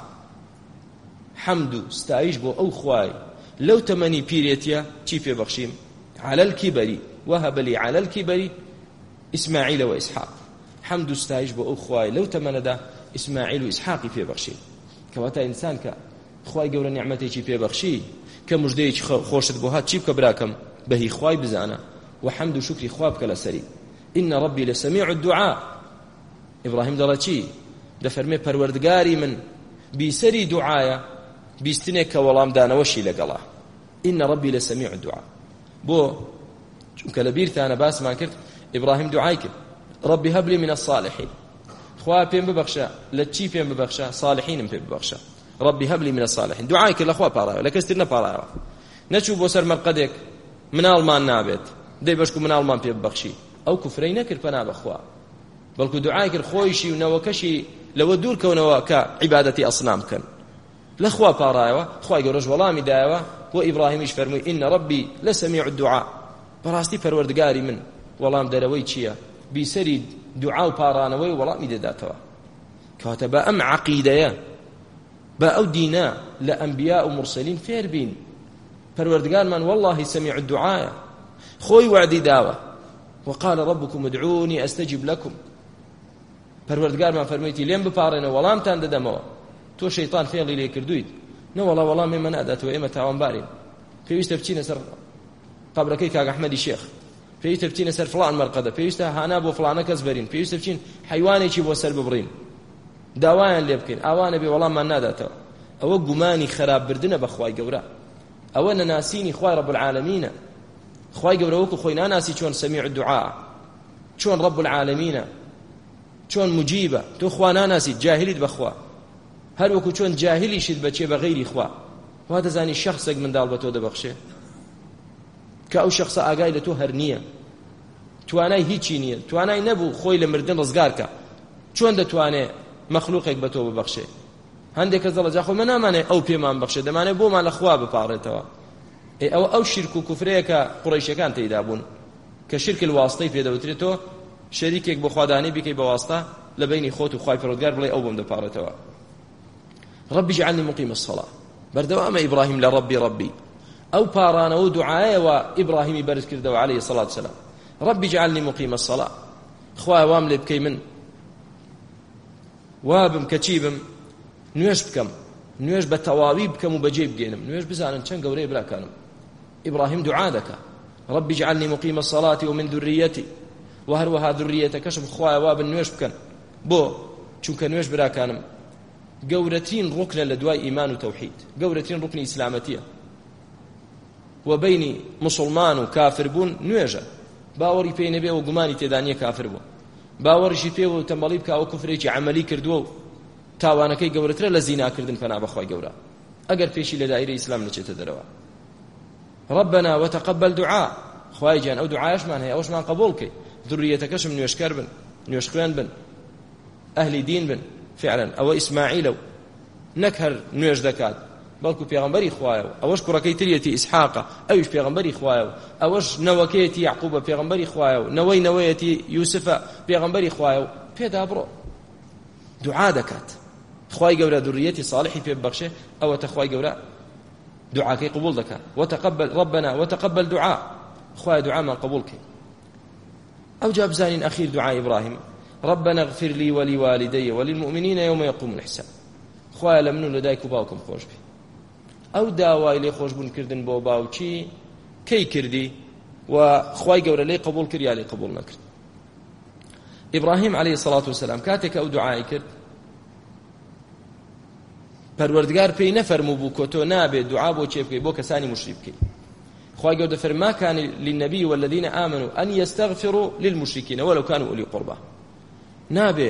حمد ستايش بو أو خواي لو تمني بيريتيا چی پێ بەخشیم على الكبر وهب لي على الكبر إسماعيل وإسحاق حمد ستايش بو أو خواي لو تمندا إسماعيل وإسحاق پێ بەخشیم کەواتە ئینسان کە خوای گەورە نیعمەتێکی پێ بەخشی کە موژدەیەکی خۆشت بۆ هات چی بکە براکەم بەهی خوای بزانە و حەمد و شکری خوا بکە لەسەری إن ربي لسميع الدعاء إبراهيم دەڵێ دەفەرمێ پەروەردگاری من بیسەری دوعایە بیستنێک کە وەڵامدانەوەشی لەگەڵا إن ربي لسميع الدعاء بۆ چونکە لە بیرتانە باسمان کرد إبراهيم دوعای کرد ربي هب لي من الصالحين خوا پێم ببەخشە لە چی پێم ببەخشە صالحینم پێ ببەخشە ربي هب لي من الصالحين دوعای کرد لە خوا پاڕایەوە لە کەستر نەپاڕایەوە نەچوو بۆ سەر مەرقەدێک مناڵمان نابێت دەی بەشک و مناڵمان پێ ببەخشی ئەو کوفرەی نەکرد پەنا بەخوا بەڵکو دوعای کرد خۆیشی و نەوەکەشی لەوە دوورکەونەوە کە عیبادەتی ئەسنام بکەن لە خوا پاڕایەوە خوای گەورەش وەڵامی دایەوە بۆ ئیبراهیمیش فەرمووی إن ربي لسميع الدعاء بەڕاستی پەروەردگاری من وەڵام دەرەوەی چییە بیسەری دوعا و پاڕانەوەی وەڵامی دەداتەوە کەواتە بە ئەم عەقیدەیە بە ئەو دینە لە ئەنبیا و مرسەلین فێر بین پەروەردگارمان والله سميع الدعاء خۆی وعدی داوە وقال ربكم ادعوني أستجب لكم پەروەردگارمان فەرموویەتی لێم بپاڕێنە وەڵامتان دەدەمەوە تۆ شەیطان فێڵی لێ کردوویت نەوەڵا وەڵام ئێمە ناداتەوە ئێمە تاوانبارین پێویستە بچینە سەر قەبرەکەی کاک ئەحمەدی شێخ پێویستە بچینە سەر فڵان مەرقەدە پێویستە هانا بۆ فڵانە کەس بەرین پێویستە بچین حیوانێکی بۆ سەر ببڕین داوایان لێ بکەین ئاوانە بێ وەڵاممان ناداتەوە ئەوە گومانی خراپبردنە بە خوای گەورە ئەوە نەناسینی خوای رب العالمینە خوای گەورە وەکو خۆی ناناسی چۆن سەمیع الدعاء چۆن رب العالمینە چۆن مجیبە تۆ خوا ناناسیت جاهلیت بەخوا هەر وەکو چۆن جاهلیشت بەچێ بە غەیری خوا وا دەزانی شەخصێک منداڵ بە تۆ دەبەخشێ کە ئەو شەخصە ئاگای لە تۆ هەر نییە توانای هیچی نییە توانای نەبوو خۆی لە مردن ڕزگارکە چۆن دەتوانێ مەخلوقێک بە تۆ ببەخشێ هەندێک کەس دەڵێ جا خۆ من نامانێ ئەو پێمان بەخشێ دەمانێ بۆمان لە خوا بپاڕێتەوە ئەو شرک و کوفرەیەکە قوڕەیشەکان تێیدا بوون کە شرک الواستەی پێدەوترێت تۆ شەریکێک بۆ خوادانی بکەی بە واستە لە بینی خۆت و خوای پەروەردگار بڵێ ئەو بۆم دەپاڕێتەوە ربي اجعلني مقيم الصلاة بردوام إبراهيم لربي أو باران أو دعاء وإبراهيم برز كردوا عليه الصلاة والسلام ربي اجعلني مقيم الصلاة خوا وام لبكي من وابم كتيبم نوێژ بکەم نوێژ بە تەواوی بکەم و بەجێ بگێنم نوێژ بزانن چەند گەورەیە براکانم ئیبراهیم دوعا دەکا ربي اجعلني مقيم الصلاة ومن ذريتي وهروها ذريتكشم خوایە وا بن نوێژ بکەن بۆ چونکە نوێژ براکانم گەورەترین ڕوکنە لە دوای ئیمان و تەوحید گەورەترین ڕوکنی ئیسلامەتیە و بینی مسلمان و کافر بوون نوێژە باوەڕی پێی نەبێ و گومانی تێدا نییە کافر بوو باوەڕیشی پێ و تەمبەڵی بکە ئەو کوفرێکی عەمەلی کردووە و تاوانەکەی گەورەترە لە زیناکردن پەنا بەخوای گەورە ئەگەر پێشی لە دایرەی ئیسلام نەچێتە دەرەوە ربنا وتقبل دعاء خوای جان ئەو دوعایشمان هەیە ئەوشمان قبول کەی ذریەتەکەشم نوێشکەر بن نوێش خوێن بن ئەهلی دین بن فعلا ئەوە ئیسماعیلە و نەک هەر نوێژ دەکات بەڵکو پێغەمبەری خوایەوە ئەوەش کوڕەکەی تریەتی ئیسحاقە ئەویش پێغەمبەری خوایەوە ئەوەش نەوەکەیەتی یعقوبە پێغەمبەری خوایەوە نەوەیەتی یوسفە پێغەمبەری خوایەوە پێدا بڕۆ دوعا دەکات خوای گەورە ذریەتی صالحی پێ ببەخشێ ئەوەتە خوای گەورە دعاکەی قبول دەکات وتقبل ربنا وتقبل دعاء خوای دعامان قبول کەی ئەو جا بزانین ئەخیر دعای ئیبراهیم ربنا اغفر لي ولوالدي وللمؤمنين يوم يقوم الحساب خوای لە من و لە دایک و باوکم خۆش بێ ئەو داوای لێ خۆشبوون کردن بۆ باوکی کەی کردی و خوای گەورە لێ قبول کرد یا لێ قبول نەکرد ئیبراهیم عەلەیهی الصلاة والسلام کاتێک ئەو دوعای کرد پەروەردگار پێی نەفەرموو بوو کە تۆ نابێت دوعا بۆ چێ بکەی بۆ کەسانی مشریک بکەی خوای گەورە دەفەرمێ ما كان للنبي والذين آمنوا أن يستغفروا للمشركين ولو كانوا أولي قربى نابێ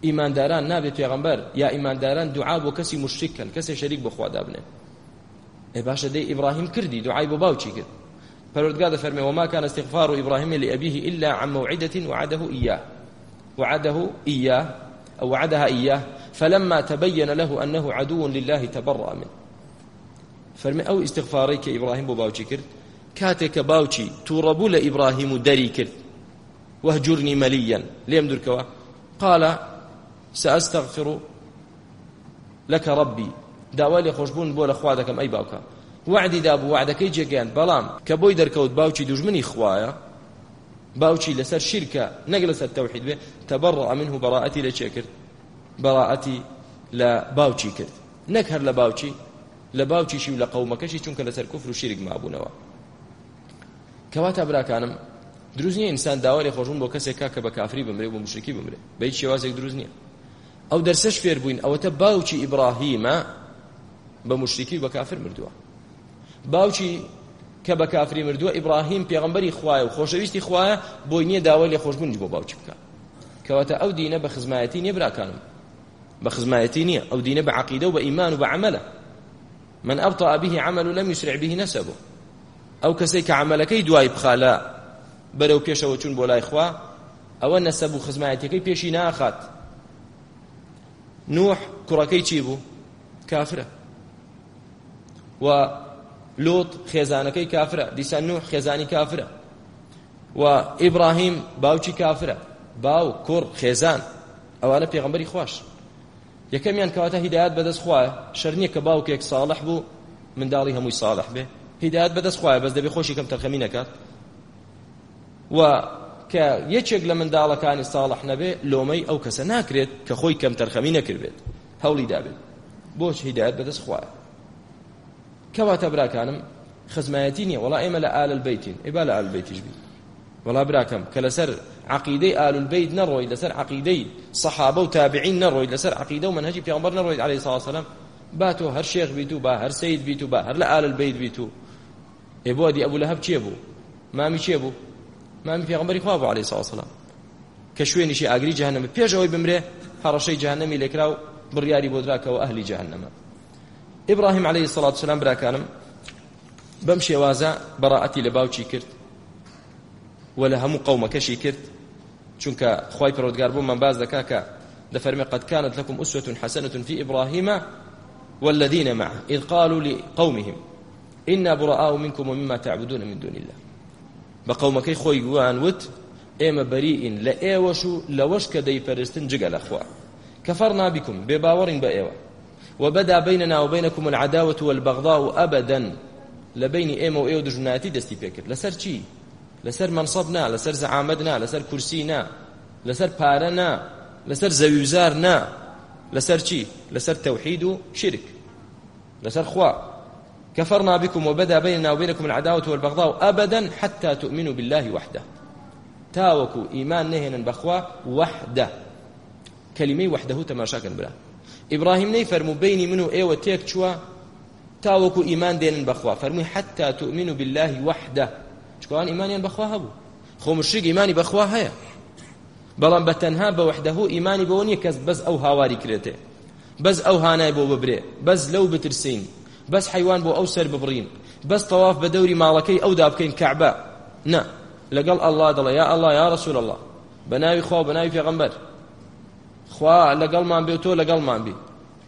ئیمانداران نابێت پێغەمبەر یا ئیمانداران دوعا بۆ کەسی مشریک کەن کەسێ شەریک بە خوا دابنێن باشە دەی ئیبراهیم کردی دوعای بۆ باوکی کرد پەروەردگار دەفەرمێ وما كان استغفار إبراهيم لأبيه إلا عن موعدة وعدها إياه فلما تبين له أنه عدو لله تبرأ منه فەرمێ ئەو ئیستیغفارەی کە ئیبراهیم بۆ باوکی کرد کاتێک کە باوکی تووڕەبوو لە ئیبراهیم و دەری کرد وهجرني مليا لێم دوورکەوە قال سأستغفر لك ربي داوای لێ خۆشبوون بۆ لە خوا دەکەم ئەی باوکە وعدی دابوو وعدەکەی جێگەیاند بەڵام کە بۆی دەرکەوت باوکی دوژمنی خوایە باوکی لەسەر شیرکە نەک لەسەر تەوحید بێ تەبەڕە منه بەڕائەتی لە چێ کرد بەڕائەتی لە باوکی کرد نەک هەر لە باوکیشی و لە قەومەکەشی چونکە لەسەر کوفر و شیرک مابوونەوە کەواتە براکانم دروست نییە ئینسان داوای لێ خۆشبوون بۆ کەسێکا کە بە کافری بمرێ بۆ مشرکی بمرێ بە هیچ شێوازێک دروست نییە ئەو دەرسەش فێر بووین ئەوەتە باوکی ئیبراهیمە بە مشرکی و بە کافر مردووە باوکی کە بە کافری مردووە ئیبراهیم پێغەمبەری خوایە و خۆشەویستی خوایە بۆی نییە داوای لێ خۆشبوونی بۆ باوکی بکات کەواتە ئەو دینە بە خزمایەتی نییە براکانم بە خزمایەتی نییە ئەو دینە بە عەقیدە و بە ئیمان و بە عەمەلە من أبطأ به عمل لم يسرع به نسبه أو كسيك عملكي دواي بخالا برو بيشا وچون بولاي خوا أو نسبو خزماتكي بيشي ناخات نوح كركي تشيبو كافرة ولوط خيزانكي كافرة ديسان نوح خيزاني كافرة وإبراهيم باوچي كافرة باو كور خيزان أو أنا بيغمبري خواش یەکەمیان کەواتە هیدایەت بەدەست خوایە شەر نییە کە باوکێک ساڵح بوو منداڵی هەمووی ساڵح بێ هیدایەت بەدەست خوایە بەس دەبێ خۆشی کەم تەرخەمی نەکات و کە یەکێک لە منداڵەکانی ساڵح نەبێ لۆمەی ئەو کەسە ناکرێت کە خۆی کەم تەرخەمی نەکردبێت هەوڵی دابێت بۆچ هیدایەت بەدەست خوایە کەواتە براکانم خزمایەتی نییە وەڵا ئێمە لە ئال البەیتین ئێبا لە ئال البەیتیش بین وەڵا براکەم کە لەسەر عقیدەی آل البەیت نەڕۆی لەسەر عقیدەی سەحابە و تابعین نەڕۆی لەسەر عقیدە و منهەجی پێغەمبەر نەڕۆی عەلەیهی سەڵاتو وسەلام با تۆ هەر شێخ بیت و با هەر سەید بیت و با هەر لە ئال البەیت بیت و بۆ دی ئەبوو لەهەب چێ بوو مامی چێ بوو مامی پێغەمبەری خوا بوو عەلەیهی سەڵاتو وسەلام کە شوێنیشی ئاگری جەهەنەمە پێش ئەوەی بمرێ هەڕەشەی جەهەنەمی لێکرا و بڕیاری بۆ دراکەوە ئەهلی جەهەنەمە ئیبراهیم عەلەیهی سەڵاتو وسەلام براکانم بەم شێوازە بەڕائەتی لە باوکی کرد و لە هەموو قەومەکەشی کرد چونکە خوای پەروەردگار بۆ من باز دەکا کە دەفەرمێ قد كانت لكم أسوة حسنة في إبراهيم والذين معه إذ قالوا لقومهم إنا براء منكم ومما تعبدون من دون الله بقومكي خوي جوان وت إما بريء لأيوشو لوش كدي فرستن جعل أخوة كفرنا بكم بباور بأيوة وبدا بيننا وبينكم العداوة والبغضاء أبدا لبين إما وإيو دجناتي دستي فكر لسر شي لسر منصبنا لسر زعامتنا لسر كرسينا لسر بارنا لسر زويزارنا لسر شي لسر توحيد وشرك لسر خوا كفرنا بكم وبدا بيننا وبينكم العداوة والبغضاء أبدا حتى تؤمنوا بالله وحده تاوكو إيمان نهنا بخوا وحده كلمة وحده تماشاكا بلا إبراهيم نيفرمو بيني منو إيوة تيك شوا تاوكو إيمان دينا بخوا فرمي حتى تؤمنوا بالله وحده شكوان إيمانيا بخوا هبو خو مشرق إيماني بخوا هيا بلان بتنها بوحده إيماني بوني كز بز أو هاواري كريته بز أو هاناي بو ببري بز لو بترسين بس حيوان بو أو سر ببرين بس طواف بدوري مالكي أو دابكين كعبة نا لقال الله دل يا الله يا رسول الله بناوي خوا بناوي في غنبر خوا لقال ما بيوتو لقال ما بي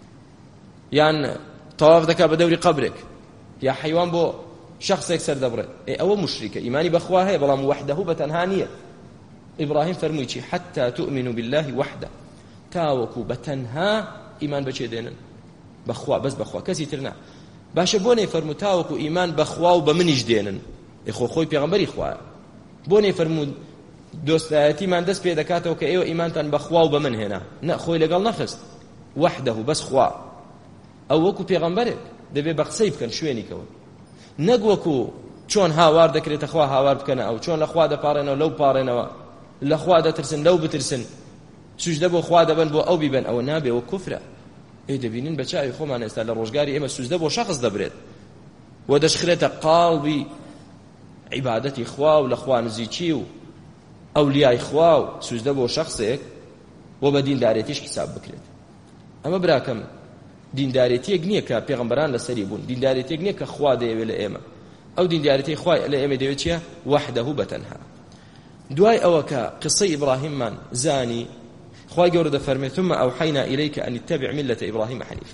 يعني طواف ذكا بدوري قبرك يا حيوان بو شخص يكسر دبره أو مشركة إيماني بخواه بلام وحده بتنهانية إبراهيم فرميتي حتى تؤمنوا بالله وحده تاوكو بتنها إيمان بچه دينن بخوا بس بخوا كسي ترنا باشه بوني فرمو تاوكو إيمان بخوا وبمنش دينن إخو خوي بيغمبري خوا بوني فرمو دوستاتي من دست بيدا كاتو كأيو إيمان تن بخوا وبمن هنا نا خوي لقال نخست وحده بس خوا أو وكو بيغمبرك دبي بقصيب كان شويني كون نەگوەکو چۆن هاوار دەکرێتە خوا هاوار بکەنە ئەو چۆن لە خوا دەپارێنەوە لەو پارێنەوە لە خوا دەترسن لەو بترسن سوژدە بۆ خوا دەبن بۆ ئەو بیبن ئەوە نابێ وە کوفرە دەبینین بە چاوی خۆمان ئێستا لە ڕۆژگاری ئێمە سوژدە بۆ شەخص دەبرێت و دەشخرێتە قاڵبی عیبادەتی خوا و لە خوا نزیکی و ئەولیای خوا و سوژدە بۆ شەخصێک و بە دیندارێتیش حساب بکرێت ئەمە براکەم دیندارێتیەک نییە کە پێغەمبەران لەسەری بوون، دیندارێتیەک نییە کە خوا دەیەوێت لە ئێمە. ئەو دیندارێتی خوای لە ئێمە دەوێت چییە؟ وحدەهو بەتەنها. دوای ئەوە کە قسەی ئیبراهیممان زانی، خوای گەورە دەفەرمێت ثم ئەوحەینا ئیلەیکە ئەن اتبع میلەتە ئیبراهیم حەنیفە.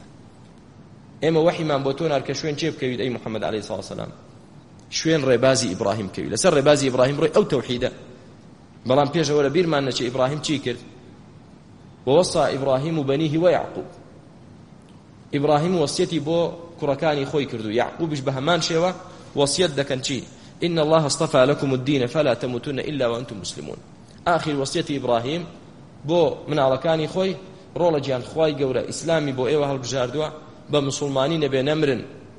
ئێمە وحیمان بۆ تۆ نار کە شوێن چێ بکەویت ئەی محەممەد عەلەیهی سڵاو وسەلام، شوێن ڕێبازی ئیبراهیم کەوی، لەسەر ڕێبازی ئیبراهیم ڕۆی ئەو تەوحیدە. بەڵام پێشەوە لە بیرمان نەچێ ئیبراهیم چی کرد؟ ووەصى ئیبراهیم بەنیه وەیعقوب. ئیبراهیم وەسیەتی بۆ کوڕەکانی خۆی کردو، یعقوبیش بە هەمان شێوە وەسیەت دەکەن چی؟ إن الله اصطفى لكم الدين فلا تموتن إلا وأنتم مسلمون. آخر وصية إبراهيم بو من على كاني خوي رولا جان خوي جورا إسلامي بو إيوه هالبجاردوا بمسلمانين بينمرن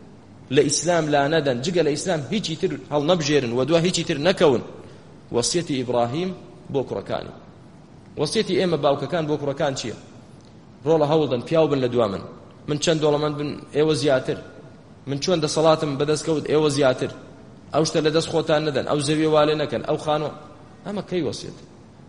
لإسلام لا ندن جيجا لإسلام هيجي تر هل نبجيرن ودوا هيجي تر نكون. وصية إبراهيم بو كركاني، وصية إما باوك كان بو كركان شيء رولا هولدن بياوبن لدوامن من چند دولا من بن إيوه زياتر من چون ده صلاة من بدس كود إيوه زياتر ئەوشتە لە دەست خۆتان نەدەن، ئەو زەویە والێ نەکەن، ئەو خانوە. ئەمە کەی وەسیەت؟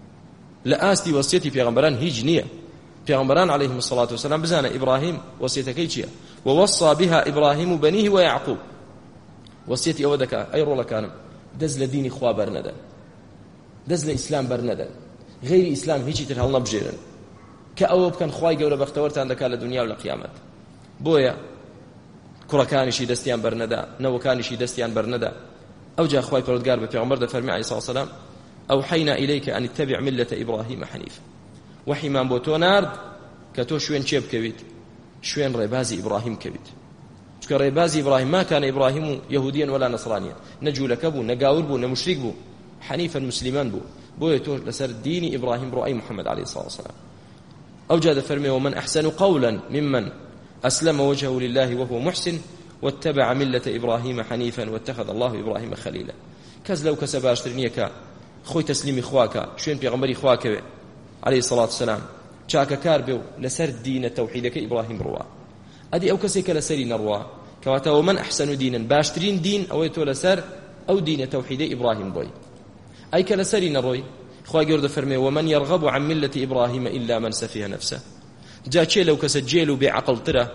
لە ئاستی وەسیەتی پێغەمبەران هیچ نییە. پێغەمبەران عەلەیهیم الصەلاة وەسەلام بزانە ئیبراهیم وەسیەتەکەی چییە؟ ووەصى بها ئیبراهیم بەنیه وەیعقوب. وەسیەتی ئەوە دەکات ئەی ڕۆڵەکانم دەست لە دینی خوا بەرنەدەن، دەست لە ئیسلام بەرنەدەن، غەیری ئیسلام هیچی تر هەڵنەبژێرن کە ئەوە بکەن خوای گەورە بەختەوەرتان دەکات لە دنیا و لە قیامەت. بۆیە کوڕەکانیشی دەستیان بەرنەدا، نەوەکانیشی دەستیان بەرنەدا. ئەو جا خوای پەروەردگار بە پێغەمبەر دەفەرمی عەلەیهی سڵاو وسەلام ئەوحەینا ئیلەیکە ئەن اتبع میلەتە ئیبراهیم حەنیفە. وحیمان بۆ تۆ نارد کە تۆ شوێن چێ بکەویت؟ شوێن ڕێبازی ئیبراهیم کەویت. چکە ڕێبازی ئیبراهیم ما کان ئیبراهیم یەهودیەن وەلا نەسڕانیە، نە جوولەکە بوو، نە گاور بوو، نە موشریک بوو، حەنیفەن مسلمان بوو. بۆیە تۆ لەسەر دینی ئیبراهیم ڕۆ ئەی محەممەد عەلەیهی سڵاو وسەلام. ئەو جا دەفەرمێ ومن ئەحسەن قەولا ممن أسلم وجهه لله وهو محسن واتبع ملة إبراهيم حنيفا واتخذ الله إبراهيم خليلا. كز لو كسباشترنيك خوي تسليمي خواك شوين بيغمبري خواك عليه الصلاة والسلام شاك كاربو لسر دين توحيدك إبراهيم روا أدي أو كسيك لسري نروا كواتا ومن أحسن دينا باشترين دين أو يتو لسر أو دين توحيد إبراهيم بوي أي كلسري نروي خوا جورد فرمي ومن يرغب عن ملة إبراهيم إلا من سفيه نفسه. جاء لو كسجلوا بعقل ترى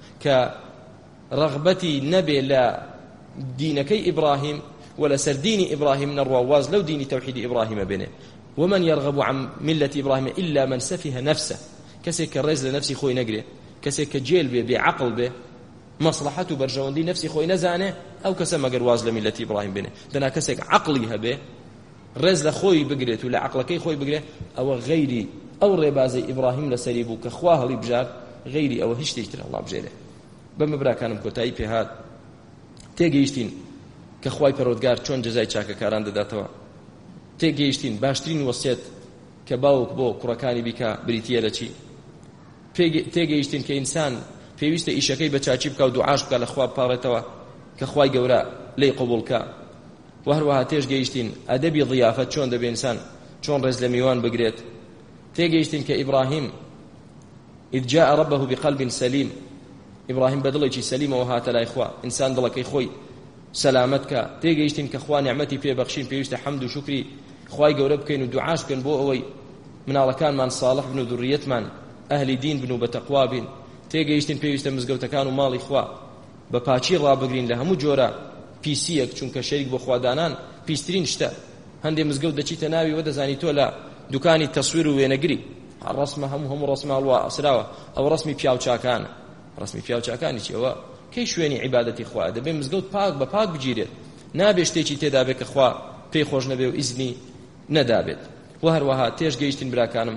كرغبتي نبي لا دينك إبراهيم ولا سر دين إبراهيم نرواز لو دين توحيد إبراهيم بينه. ومن يرغب عن ملة إبراهيم إلا من سفيه نفسه كسيك الرئيس لنفسي خوي نقري كسيك جيل به بعقل به مصلحته برجوان دي نفسي خوي نزانه أو كسما قرواز لملة إبراهيم بينه دنا كسيك عقلي هبه رز لخوي بقريت ولا عقلك خوي بقريت أو غيري أو ربازي إبراهيم لسريبو كخواه لي بجار غيري أو هشتي اشتري الله بجيره بمبرا كانم كوتاي في هاد تيجيشتين كخواي پرودگار چون جزای چاکەکاران دەداتەوە تێگەیشتین باشترین وەسیەت کە باوک بۆ کوڕەکانی بیکە بریتیە لە چی تێگەیشتین کە ئینسان پێویستە ئیشەکەی بە چاچی بکە و دوعاش بکە لە خوا بپاڕێتەوە کە خوای گەورە لێی قبوڵکە و هەروەها تێش گەیشتین ئەدەبی ضیافەت چۆن دەبێ ئینسان چۆن ڕێز لە میوان بگرێت تێگەیشتین کە ئیبراهیم إذ جاء ربه بقلب سليم إبراهيم بدڵێکی سەلیمەوە هاتە لای خوا ئینسان دڵەکەی خۆی سلامتك تيجيشتين كخوان نعمتي في بخشين في وجه حمد وشكري خواي جورب كين ودعاش كين بو أوي من على كان من صالح بن ذرية من أهل دين بنو بتقوى بن تيجيشتين في وجه مزجوت كانوا مالي خوا بباشير رابقين لها مجورا بيسيك چونك شريك بخوا دانان بيسترين شتا هندي مزجوت دشي تناوي وده زاني تولا دكاني التصوير وينجري الرسمة هم رسمة الوا أسراوة أو رسمي بياو شاكان رسمي بياو شاكان يشوا كي شوێنی عیبادەتی خوا دەبێ مزگەوت پاک بە پاک بگیرێت نابێ شتێکی تێدا بێت کە خوا پێی خۆش نەبێ و ئیزنی نەدابێت و هەروەها تێش گەیشتین براکانم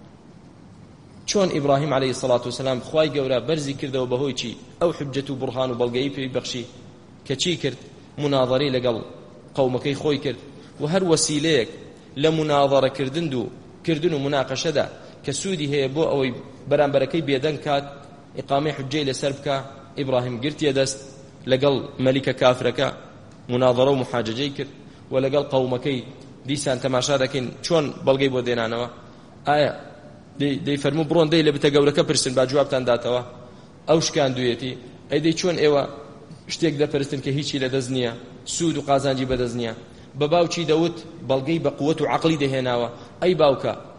چۆن ئیبراهیم عەلەیهی سەڵات وسەلام خوای گەورە بەرزی کردەوە بەهۆی چی ئەو حجەت و بورهان و بەڵگەیی پێی بەخشی کە چی کرد مناظەرەی لەگەڵ قەومەکەی خۆی کرد و هەر وەسیلەیەک لە مناظەرەکردن و مناقەشەدا کە سوودی هەیە بۆ ئەوەی بەرامبەرەکەی بێدەنگ کات ئیقامەی حجەی لەسەر بکە إبراهيم قرت يدست لقل ملك كافرك مناظرة ومحاججي كر ولقل قومكي ديسان تماشا دكين شون بلغي بو دينانوا آية دي فرمو برون دي لبتا قولك برسن با جوابتان داتوا اوش كان دويتي اي دي شون ايوا اشتيك دا برسن كهيشي لدزنيا سود وقازانجي بدزنيا بباوچي داوت بلغي بقوة عقلي دهناوا اي باوكا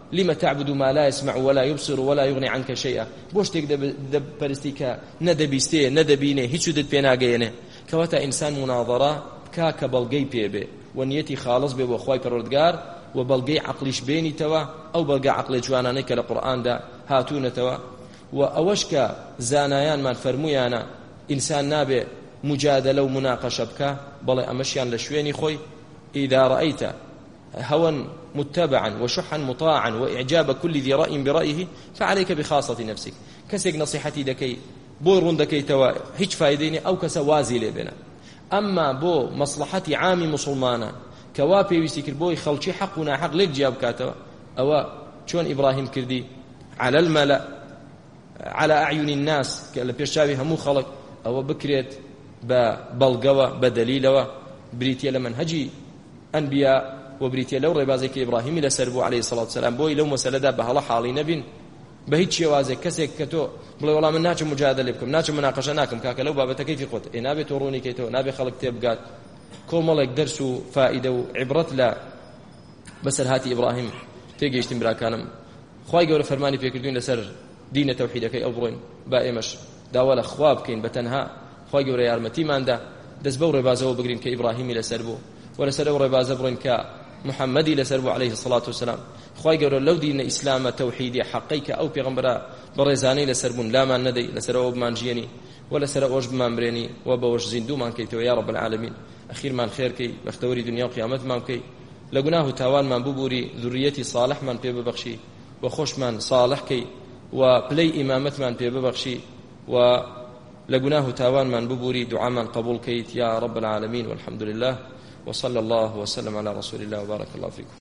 لما تعبد ما لا يسمع ولا يبصر ولا يغني عنك شيئا بوشتك دب پرستيكا ندبيستي ندبينه هيچ دت بيناگينه كواتا انسان مناظره كاك بلغي بيبه ونيتي خالص به وخواي پروردگار وبلغي عقليش بيني توا او بلغي عقل جوانانه كلا قران دا هاتون توا واوشك زانايان من فرمويانا انسان نابه مجادله ومناقشه بك بل امشيان لشويني خوي اذا رايت هوى متبعا وشحا مطاعا وإعجاب كل ذي رأي برأيه فعليك بخاصة نفسك كسيك نصيحتي دكي بو رندكي توا هيج فايديني أو كسوازي لبنا أما بو مصلحتي عامي مسلمانا كوابي ويسيكر بوي خلشي حقنا حق ليك جاب كاتوا أو شون إبراهيم كردي على الملأ على أعين الناس كألا بيشتابي همو خلق أو بكريت ببلغوا بدليلوا بريتيا لمن هجي أنبياء وبريتيا لو ربازك إبراهيم لسربو عليه الصلاة والسلام بوي لو مسألة بهلا حالي نبين بهيت شوازك كسك كتو بلا والله من ناچ مجادله بكم ناچ مناقشه ناكم كاك لو بابته كيف قلت نابي توروني كيتو نابي خلق تبقات كوملك درس فائده وعبرت لا بس هاتي إبراهيم تيجي برا كانم خواي قول فرماني فيكردون لسر دين توحيدك أو برين بائمش داول خواب كين بتنها خواي قول يارمتي ماندا دزبو ربازو بقرين كإبراهيم لسربو ولا سرو رباز برين كمحمد لسربو عليه الصلاة والسلام خواي قول لو دين إسلام توحيدي حقيقة أو بيغمبرا برزاني لسربون لا ما ندي لسرو بمان جيني ولا سرو بمان بريني وبوش زندو مان كيتو يا رب العالمين أخير من خير كي بختوري دنيا وقيامت مان كي لقناه تاوان من ببوري ذريتي صالح من بيب بخشي وخوش من صالح كي وبلي إمامت من بيب بخشي ولقناه تاوان من ببوري دعاء من قبول كيت يا رب العالمين والحمد لله وصلى الله وسلم على رسول الله وبارك الله فيكم